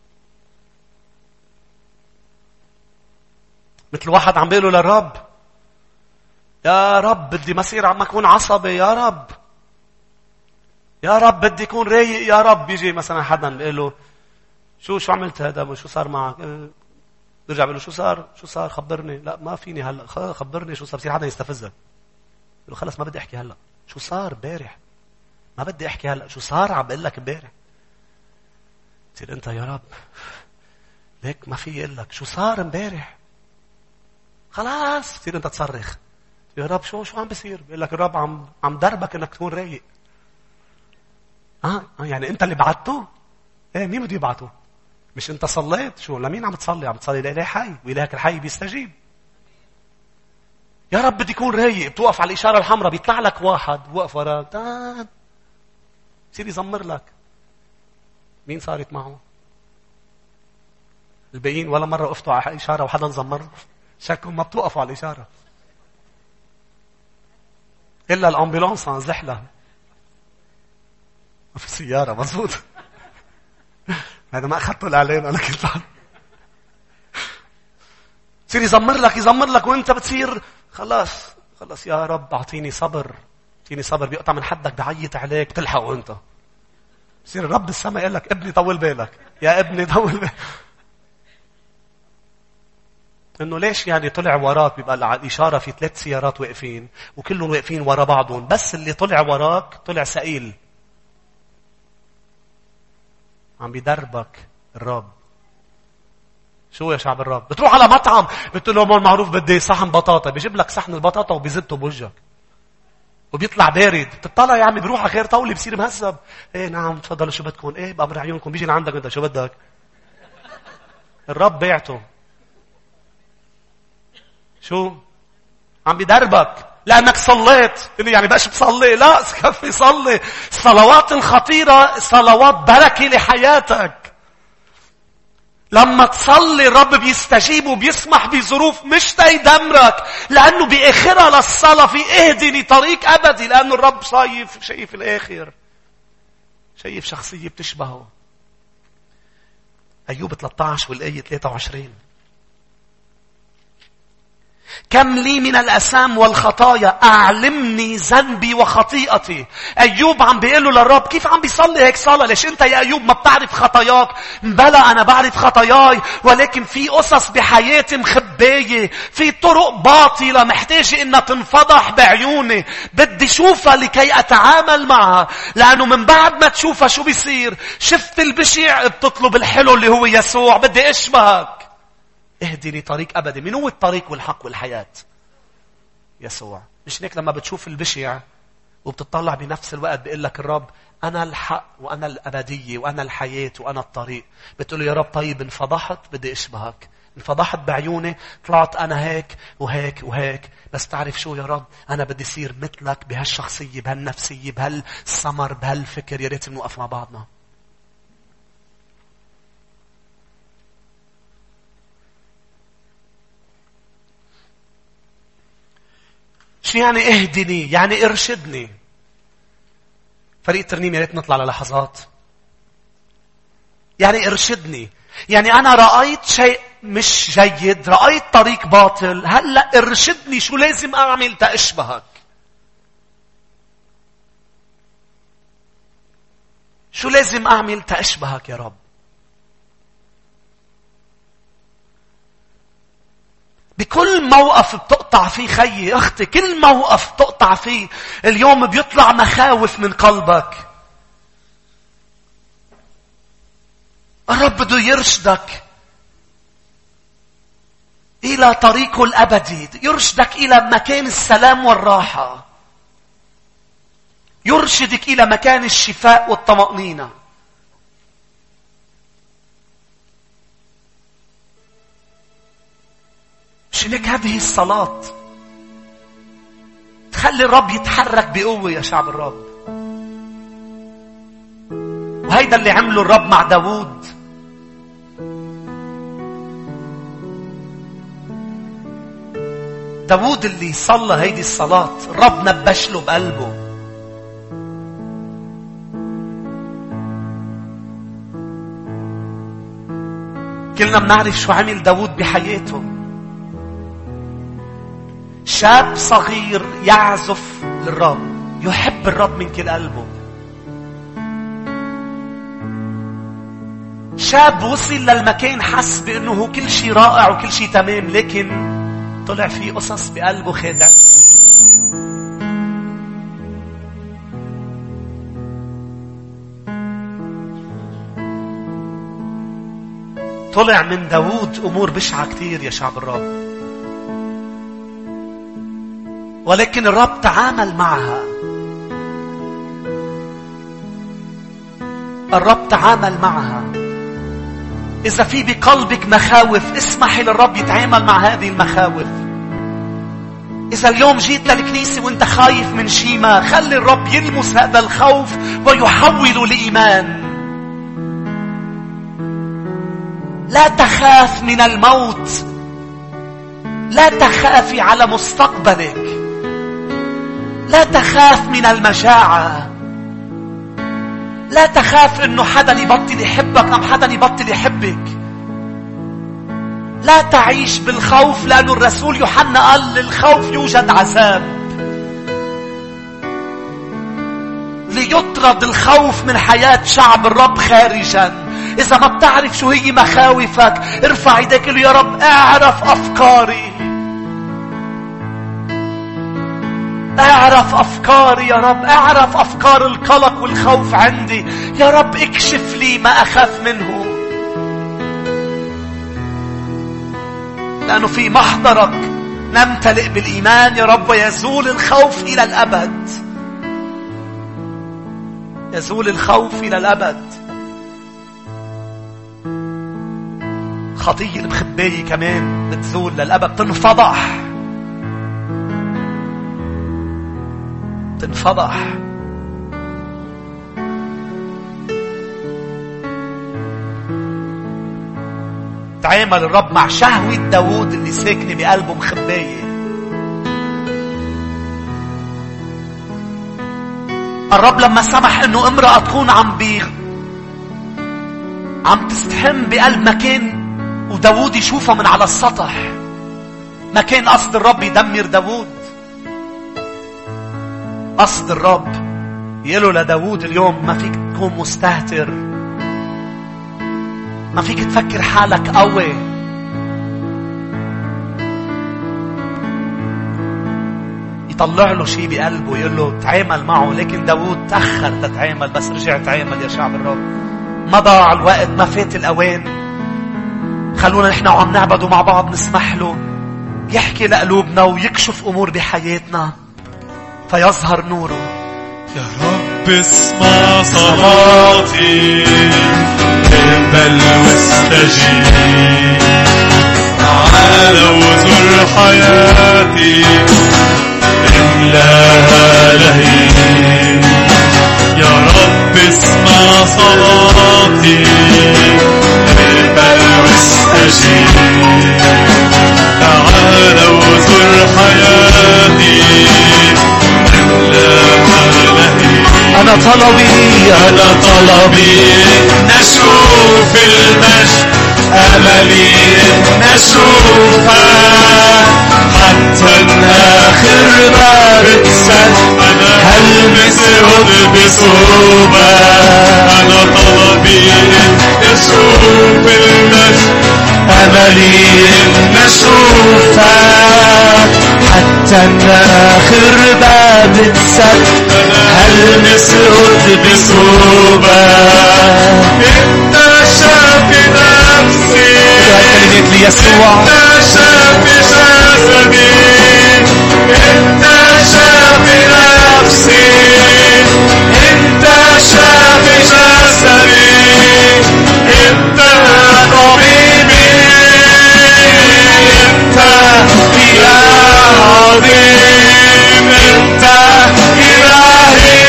مثل واحد عم بيقوله للرب يا رب بدي مسير عم أكون عصبي، يا رب يا رب بدي أكون رايق، يا رب. بيجي مثلا حدا بيقول له شو شو عملت هذا شو صار معك؟ برجع بيقول له شو صار شو صار خبرني. لا ما فيني هلا، خبرني شو صار. بصير حدا يستفزك، بيقول له خلص ما بدي احكي هلا. شو صار امبارح؟ ما بدي احكي هلا. شو صار عم بقول لك امبارح؟ بتصير انت يا رب ليك ما في اقول لك شو صار امبارح. خلاص بتصير انت تصرخ يا رب شو شو عم بيصير؟ بيقول لك الرب عم عم دربك انك تكون رايق. اه يعني انت اللي بعته؟ ايه مين بده يبعته؟ مش انت صليت؟ شو لمين عم تصلي؟ عم تصلي لإله حي، وإلهك الحي بيستجيب. يا رب بدي يكون رايق. بتوقف على الإشارة الحمراء بيطلع لك واحد وقف وراك تان بصير يزمر لك. مين صارت معه؟ الباقيين ولا مرة وقفتوا على إشارة وحدا زمر؟ شكوا ما بتوقفوا على الإشارة إلا الأمبولانس عن زحلة. ما في سيارة مزبوط. هذا ما أخذته الإعلان أنا كنت بعد. بصير يزمر لك يزمر لك وانت بتصير خلاص خلاص يا رب اعطيني صبر اعطيني صبر. بيقطع من حدك بعيط عليك بتلحقه انت. بصير الرب السماء يقول لك ابني طول بالك يا ابني طول بالك. انه ليش يعني طلع وراك؟ بيبقى على الاشاره في ثلاث سيارات واقفين وكلهم واقفين ورا بعضهم، بس اللي طلع وراك طلع سئيل. عم بيدربك الرب. شو يا شعب الرب؟ بتروح على مطعم بتقول له مول معروف بدي صحن بطاطا، بيجيب لك صحن البطاطا وبيزته بوجهك وبيطلع بارد. بتطلع يا عمي بروح على خير طولي بصير مهذب. ايه نعم تفضلوا شو بدكم؟ ايه بأمر عيونكم. بيجي لعندك انت شو بدك؟ الرب بيعته. شو عم بيدربك لانك صليت. يعني بقاش بصلي؟ لا كفي صلي. الصلوات الخطيره صلوات بركه لحياتك. لما تصلي الرب بيستجيب وبيسمح بظروف مش تيدمرك، لأنه بآخرها للصلاة في اهدني طريق أبدي، لأنه الرب شايف شايف الآخر، شايف شخصية بتشبهه. أيوب ثلاثة عشر والآية ثلاثة وعشرين. كم لي من الأسام والخطايا، أعلمني ذنبي وخطيئتي. أيوب عم بيقوله للرب. كيف عم بيصلي هيك صلاة؟ ليش أنت يا أيوب ما بتعرف خطاياك؟ بلى أنا بعرف خطاياي، ولكن في قصص بحياتي مخباية، في طرق باطلة محتاجة إنها تنفضح بعيوني. بدي شوفها لكي أتعامل معها، لأنه من بعد ما تشوفها شو بيصير؟ شفت البشع بتطلب الحلو اللي هو يسوع. بدي أشبهك. اهدني طريق أبدي. من هو الطريق والحق والحياة؟ يسوع. مش هيك لما بتشوف البشع وبتطلع بنفس الوقت بيقول لك الرب أنا الحق وأنا الأبدية وأنا الحياة وأنا الطريق. بتقول له يا رب طيب انفضحت بدي أشبهك. انفضحت بعيوني، طلعت أنا هيك وهيك وهيك، بس تعرف شو يا رب؟ أنا بدي أصير مثلك بهالشخصية بهالنفسية بهالسمر بهالفكر. يا ريت نوقف مع بعضنا. شو يعني اهدني؟ يعني ارشدني. فريق الترنيم يا ريت نطلع للحظات. يعني ارشدني، يعني أنا رأيت شيء مش جيد، رأيت طريق باطل، هلأ ارشدني شو لازم أعمل تأشبهك. شو لازم أعمل تأشبهك يا رب؟ بكل موقف بتقطع فيه خيي أختي، كل موقف بتقطع فيه اليوم بيطلع مخاوف من قلبك. الرب بده يرشدك إلى طريقه الأبدي، يرشدك إلى مكان السلام والراحة، يرشدك إلى مكان الشفاء والطمأنينة. مش لك هذه الصلاة تخلي الرب يتحرك بقوة يا شعب الرب. وهيدا اللي عمله الرب مع داوود. داوود اللي صلى هيدي الصلاة الرب نبش له بقلبه. كلنا بنعرف شو عمل داوود بحياته. شاب صغير يعزف للرب، يحب الرب من كل قلبه. شاب وصل للمكان حس بأنه كل شيء رائع وكل شيء تمام، لكن طلع فيه قصص بقلبه خادع. طلع من داوود أمور بشعة كتير يا شعب الرب، ولكن الرب تعامل معها. الرب تعامل معها. إذا في بقلبك مخاوف، اسمحي للرب يتعامل مع هذه المخاوف. إذا اليوم جيت للكنيسة وانت خايف من شيء ما، خلي الرب يلمس هذا الخوف ويحوله لإيمان. لا تخاف من الموت. لا تخافي على مستقبلك. لا تخاف من المجاعة. لا تخاف انه حدا يبطل يحبك ام حدا يبطل يحبك. لا تعيش بالخوف، لأن الرسول يوحنا قال للخوف يوجد عذاب. ليطرد الخوف من حياة شعب الرب خارجا. إذا ما بتعرف شو هي مخاوفك، ارفع يدك قل يا رب اعرف أفكاري. اعرف أفكاري يا رب، اعرف أفكار القلق والخوف عندي يا رب، اكشف لي ما أخاف منه. لأنه في محضرك نمتلئ بالإيمان يا رب، ويزول الخوف إلى الأبد. يزول الخوف إلى الأبد. خطية المخبية كمان بتزول للأبد، تنفضح تنفضح. تعامل الرب مع شهوة داوود اللي ساكنة بقلبه مخبية. الرب لما سمح انه امرأة تكون عم بي عم تستحم بقلب مكان وداوود يشوفها من على السطح، ما كان قصد الرب يدمر داوود. قصد الرب يقوله لداوود اليوم ما فيك تكون مستهتر، ما فيك تفكر حالك قوي. يطلع له شيء بقلبه يقول له تعامل معه. لكن داوود تأخر تتعامل، بس رجع تعامل يا شعب الرب. ما ضاع الوقت، ما فات الأوان. خلونا نحن وعم نعبده مع بعض نسمح له يحكي لقلوبنا ويكشف أمور بحياتنا فيظهر نوره. يا رب اسمع صلاتي، اقبل واستجيب. تعال وزر حياتي، املاها لهيب. يا رب اسمع صلاتي، اقبل واستجيب. تعال وزر حياتي، أنا طلبي أنا طلبي نشوف المجد أملي نشوفك حتى الآخر ما بتسد هلمس هلبس صوبك أنا طلبي نشوف المجد أملي نشوفك حتى الآخر باب اتسد هلمس هلبس صوبك انت شافي نفسي كلمات ليسوع انت شافي جسدي انت شافي نفسي انت شافي جسدي انت طبيبي انت إله عظيم انت إلهي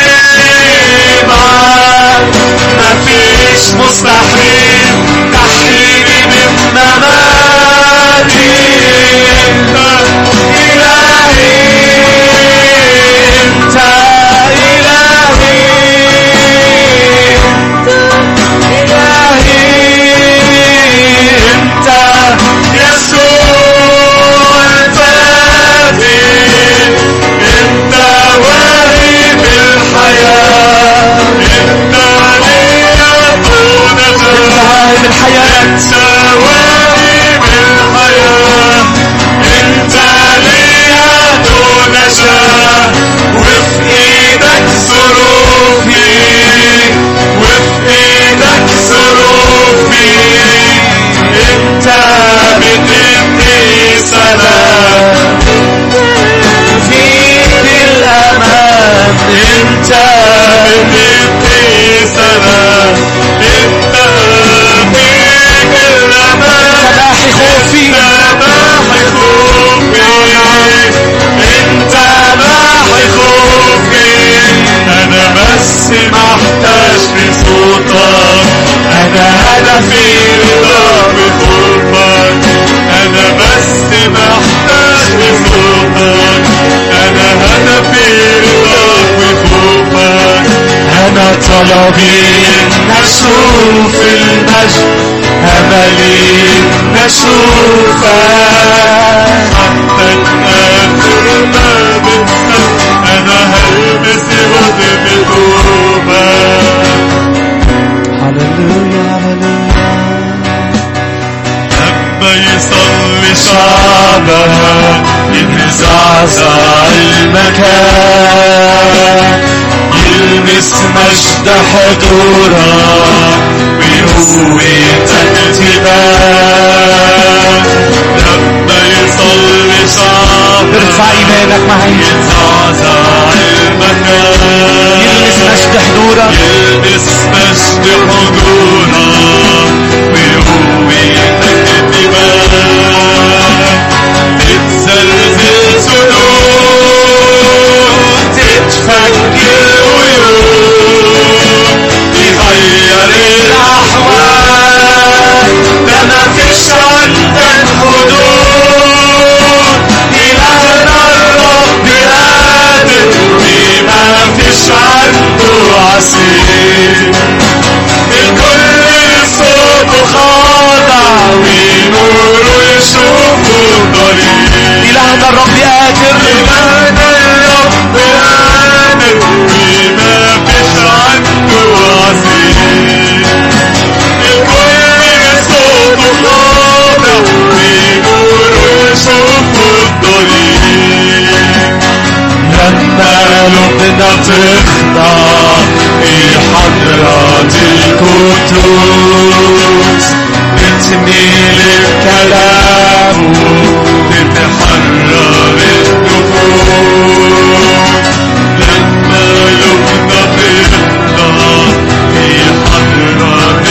معك ما فيش مستحيل تحييني من مماتي انت إلهي انت إلهي إلهي انت يسوع الفادي انت واهب الحياة انت لي طول واهب الحياة انت واهب الحياة انت لي دون نجاة وفي ايدك ظروفي وفي ايدك ظروفي انت بتدي سلام فيك الامان انت بتدي سلام انت فيك الامان سماحي خوفي سماحي خوفي انت ماحي خوفي انا بس محتاج لصوتك انا هدفي رضا بخوفك انا بس محتاج لصوتك انا هدفي رضا بخوفك انا طلبي نشوف المجد املي نشوفك حتى الاخر ما بنسى انا هلبس هدى بخوفك هللويا هللويا لما يصلي شعبك يتزعزع المكان يلمس مجد حضورك بقوتك تبان لما يصلي شعبك ارفع ايمانك معي يتزعزع المكان يلمس مجد حضورك يلمس مجد حضورك بقوتك تبان تتزلزل سدود تتفجر عيون تغير الأحوال ده ما فيش عندك حدود إلهنا الرب قادر وما فيش عنده عسير الكل صوته خاضع ونوره يشوفه الطريق إلهنا الرب قادر إلهنا الرب قادر وما فيش عنده عسير الكل صوته خاضع ونوره يشوفه الطريق لما لبنا تخضع في حضرة القدوس بتميل الكلام تتحرر النفوس لما لبنا تخضع في حضرة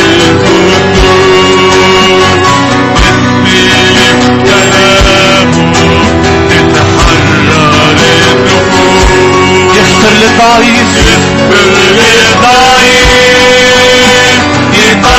القدوس بتميل الكلام تتحرر النفوس يغفر للضعيف يغفر للضعيف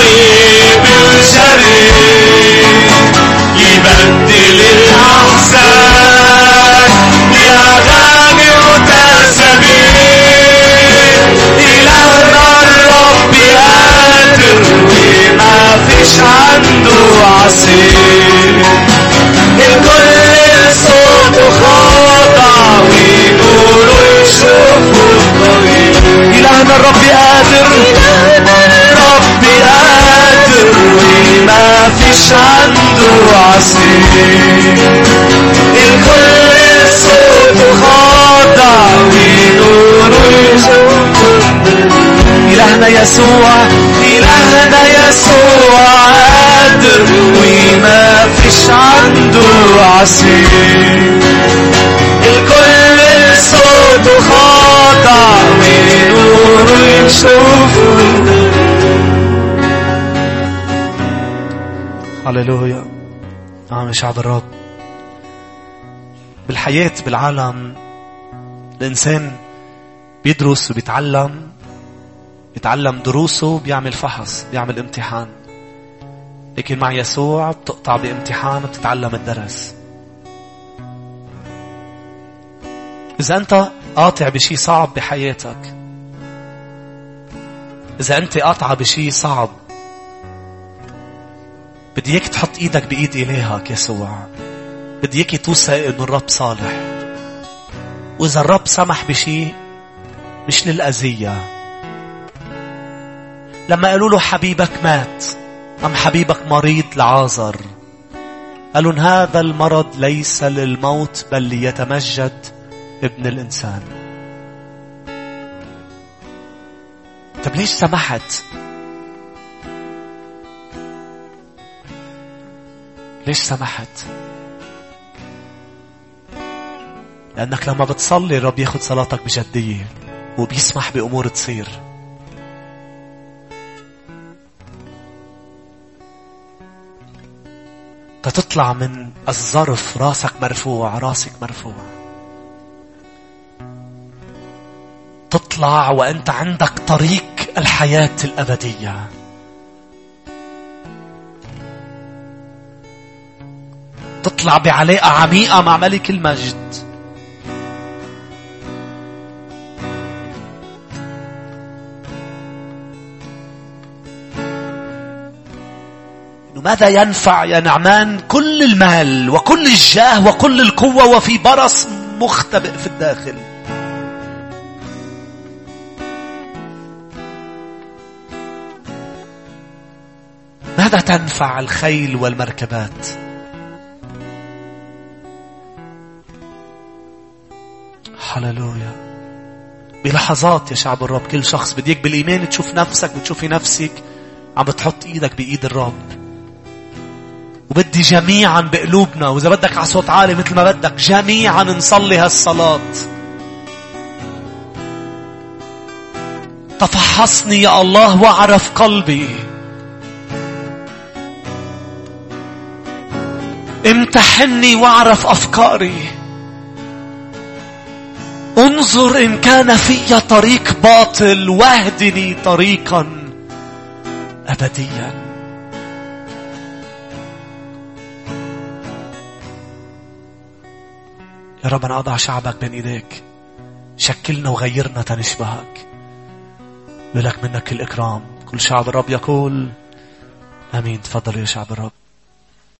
يسوع إلهنا يسوع قادر وما فيش عنده عسير. الكل صوته خاضع ونوره يشوفه. هللويا. آمين. شعب الرب بالحياة بالعالم الإنسان بيدرس وبيتعلم، بيتعلم دروسه، بيعمل فحص، بيعمل امتحان. لكن مع يسوع بتقطع بامتحان وبتتعلم الدرس. إذا أنت قاطع بشي صعب بحياتك، إذا أنت قاطع بشي صعب، بدي اياك تحط ايدك بايد الهك يسوع. بدي اياك توثق انه الرب صالح. واذا الرب سمح بشي مش للأذية. لما قالوا له حبيبك مات، ام حبيبك مريض لعازر، قالوا هذا المرض ليس للموت بل ليتمجد ابن الانسان. طب ليش سمحت؟ ليش سمحت؟ لأنك لما بتصلي الرب ياخد صلاتك بجدية وبيسمح بأمور تصير. تطلع من الظرف راسك مرفوع، راسك مرفوع. تطلع وأنت عندك طريق الحياة الأبدية. تطلع بعلاقة عميقة مع ملك المجد. إنه ماذا ينفع يا نعمان كل المال وكل الجاه وكل القوة وفي برص مختبئ في الداخل؟ ماذا تنفع الخيل والمركبات؟ هللويا. بلحظات يا شعب الرب كل شخص بديك بالإيمان تشوف نفسك وتشوفي نفسك عم بتحط إيدك بإيد الرب. وبدي جميعا بقلوبنا، وإذا بدك على صوت عالي مثل ما بدك، جميعا نصلي هالصلاة. تفحصني يا الله واعرف قلبي. امتحني واعرف أفكاري. انظر إن كان في طريق باطل واهدني طريقا أبديا. يا رب أنا أضع شعبك بين إيديك. شكلنا وغيرنا تنشبهك. لك منك الإكرام. كل شعب الرب يقول آمين. تفضل يا شعب الرب.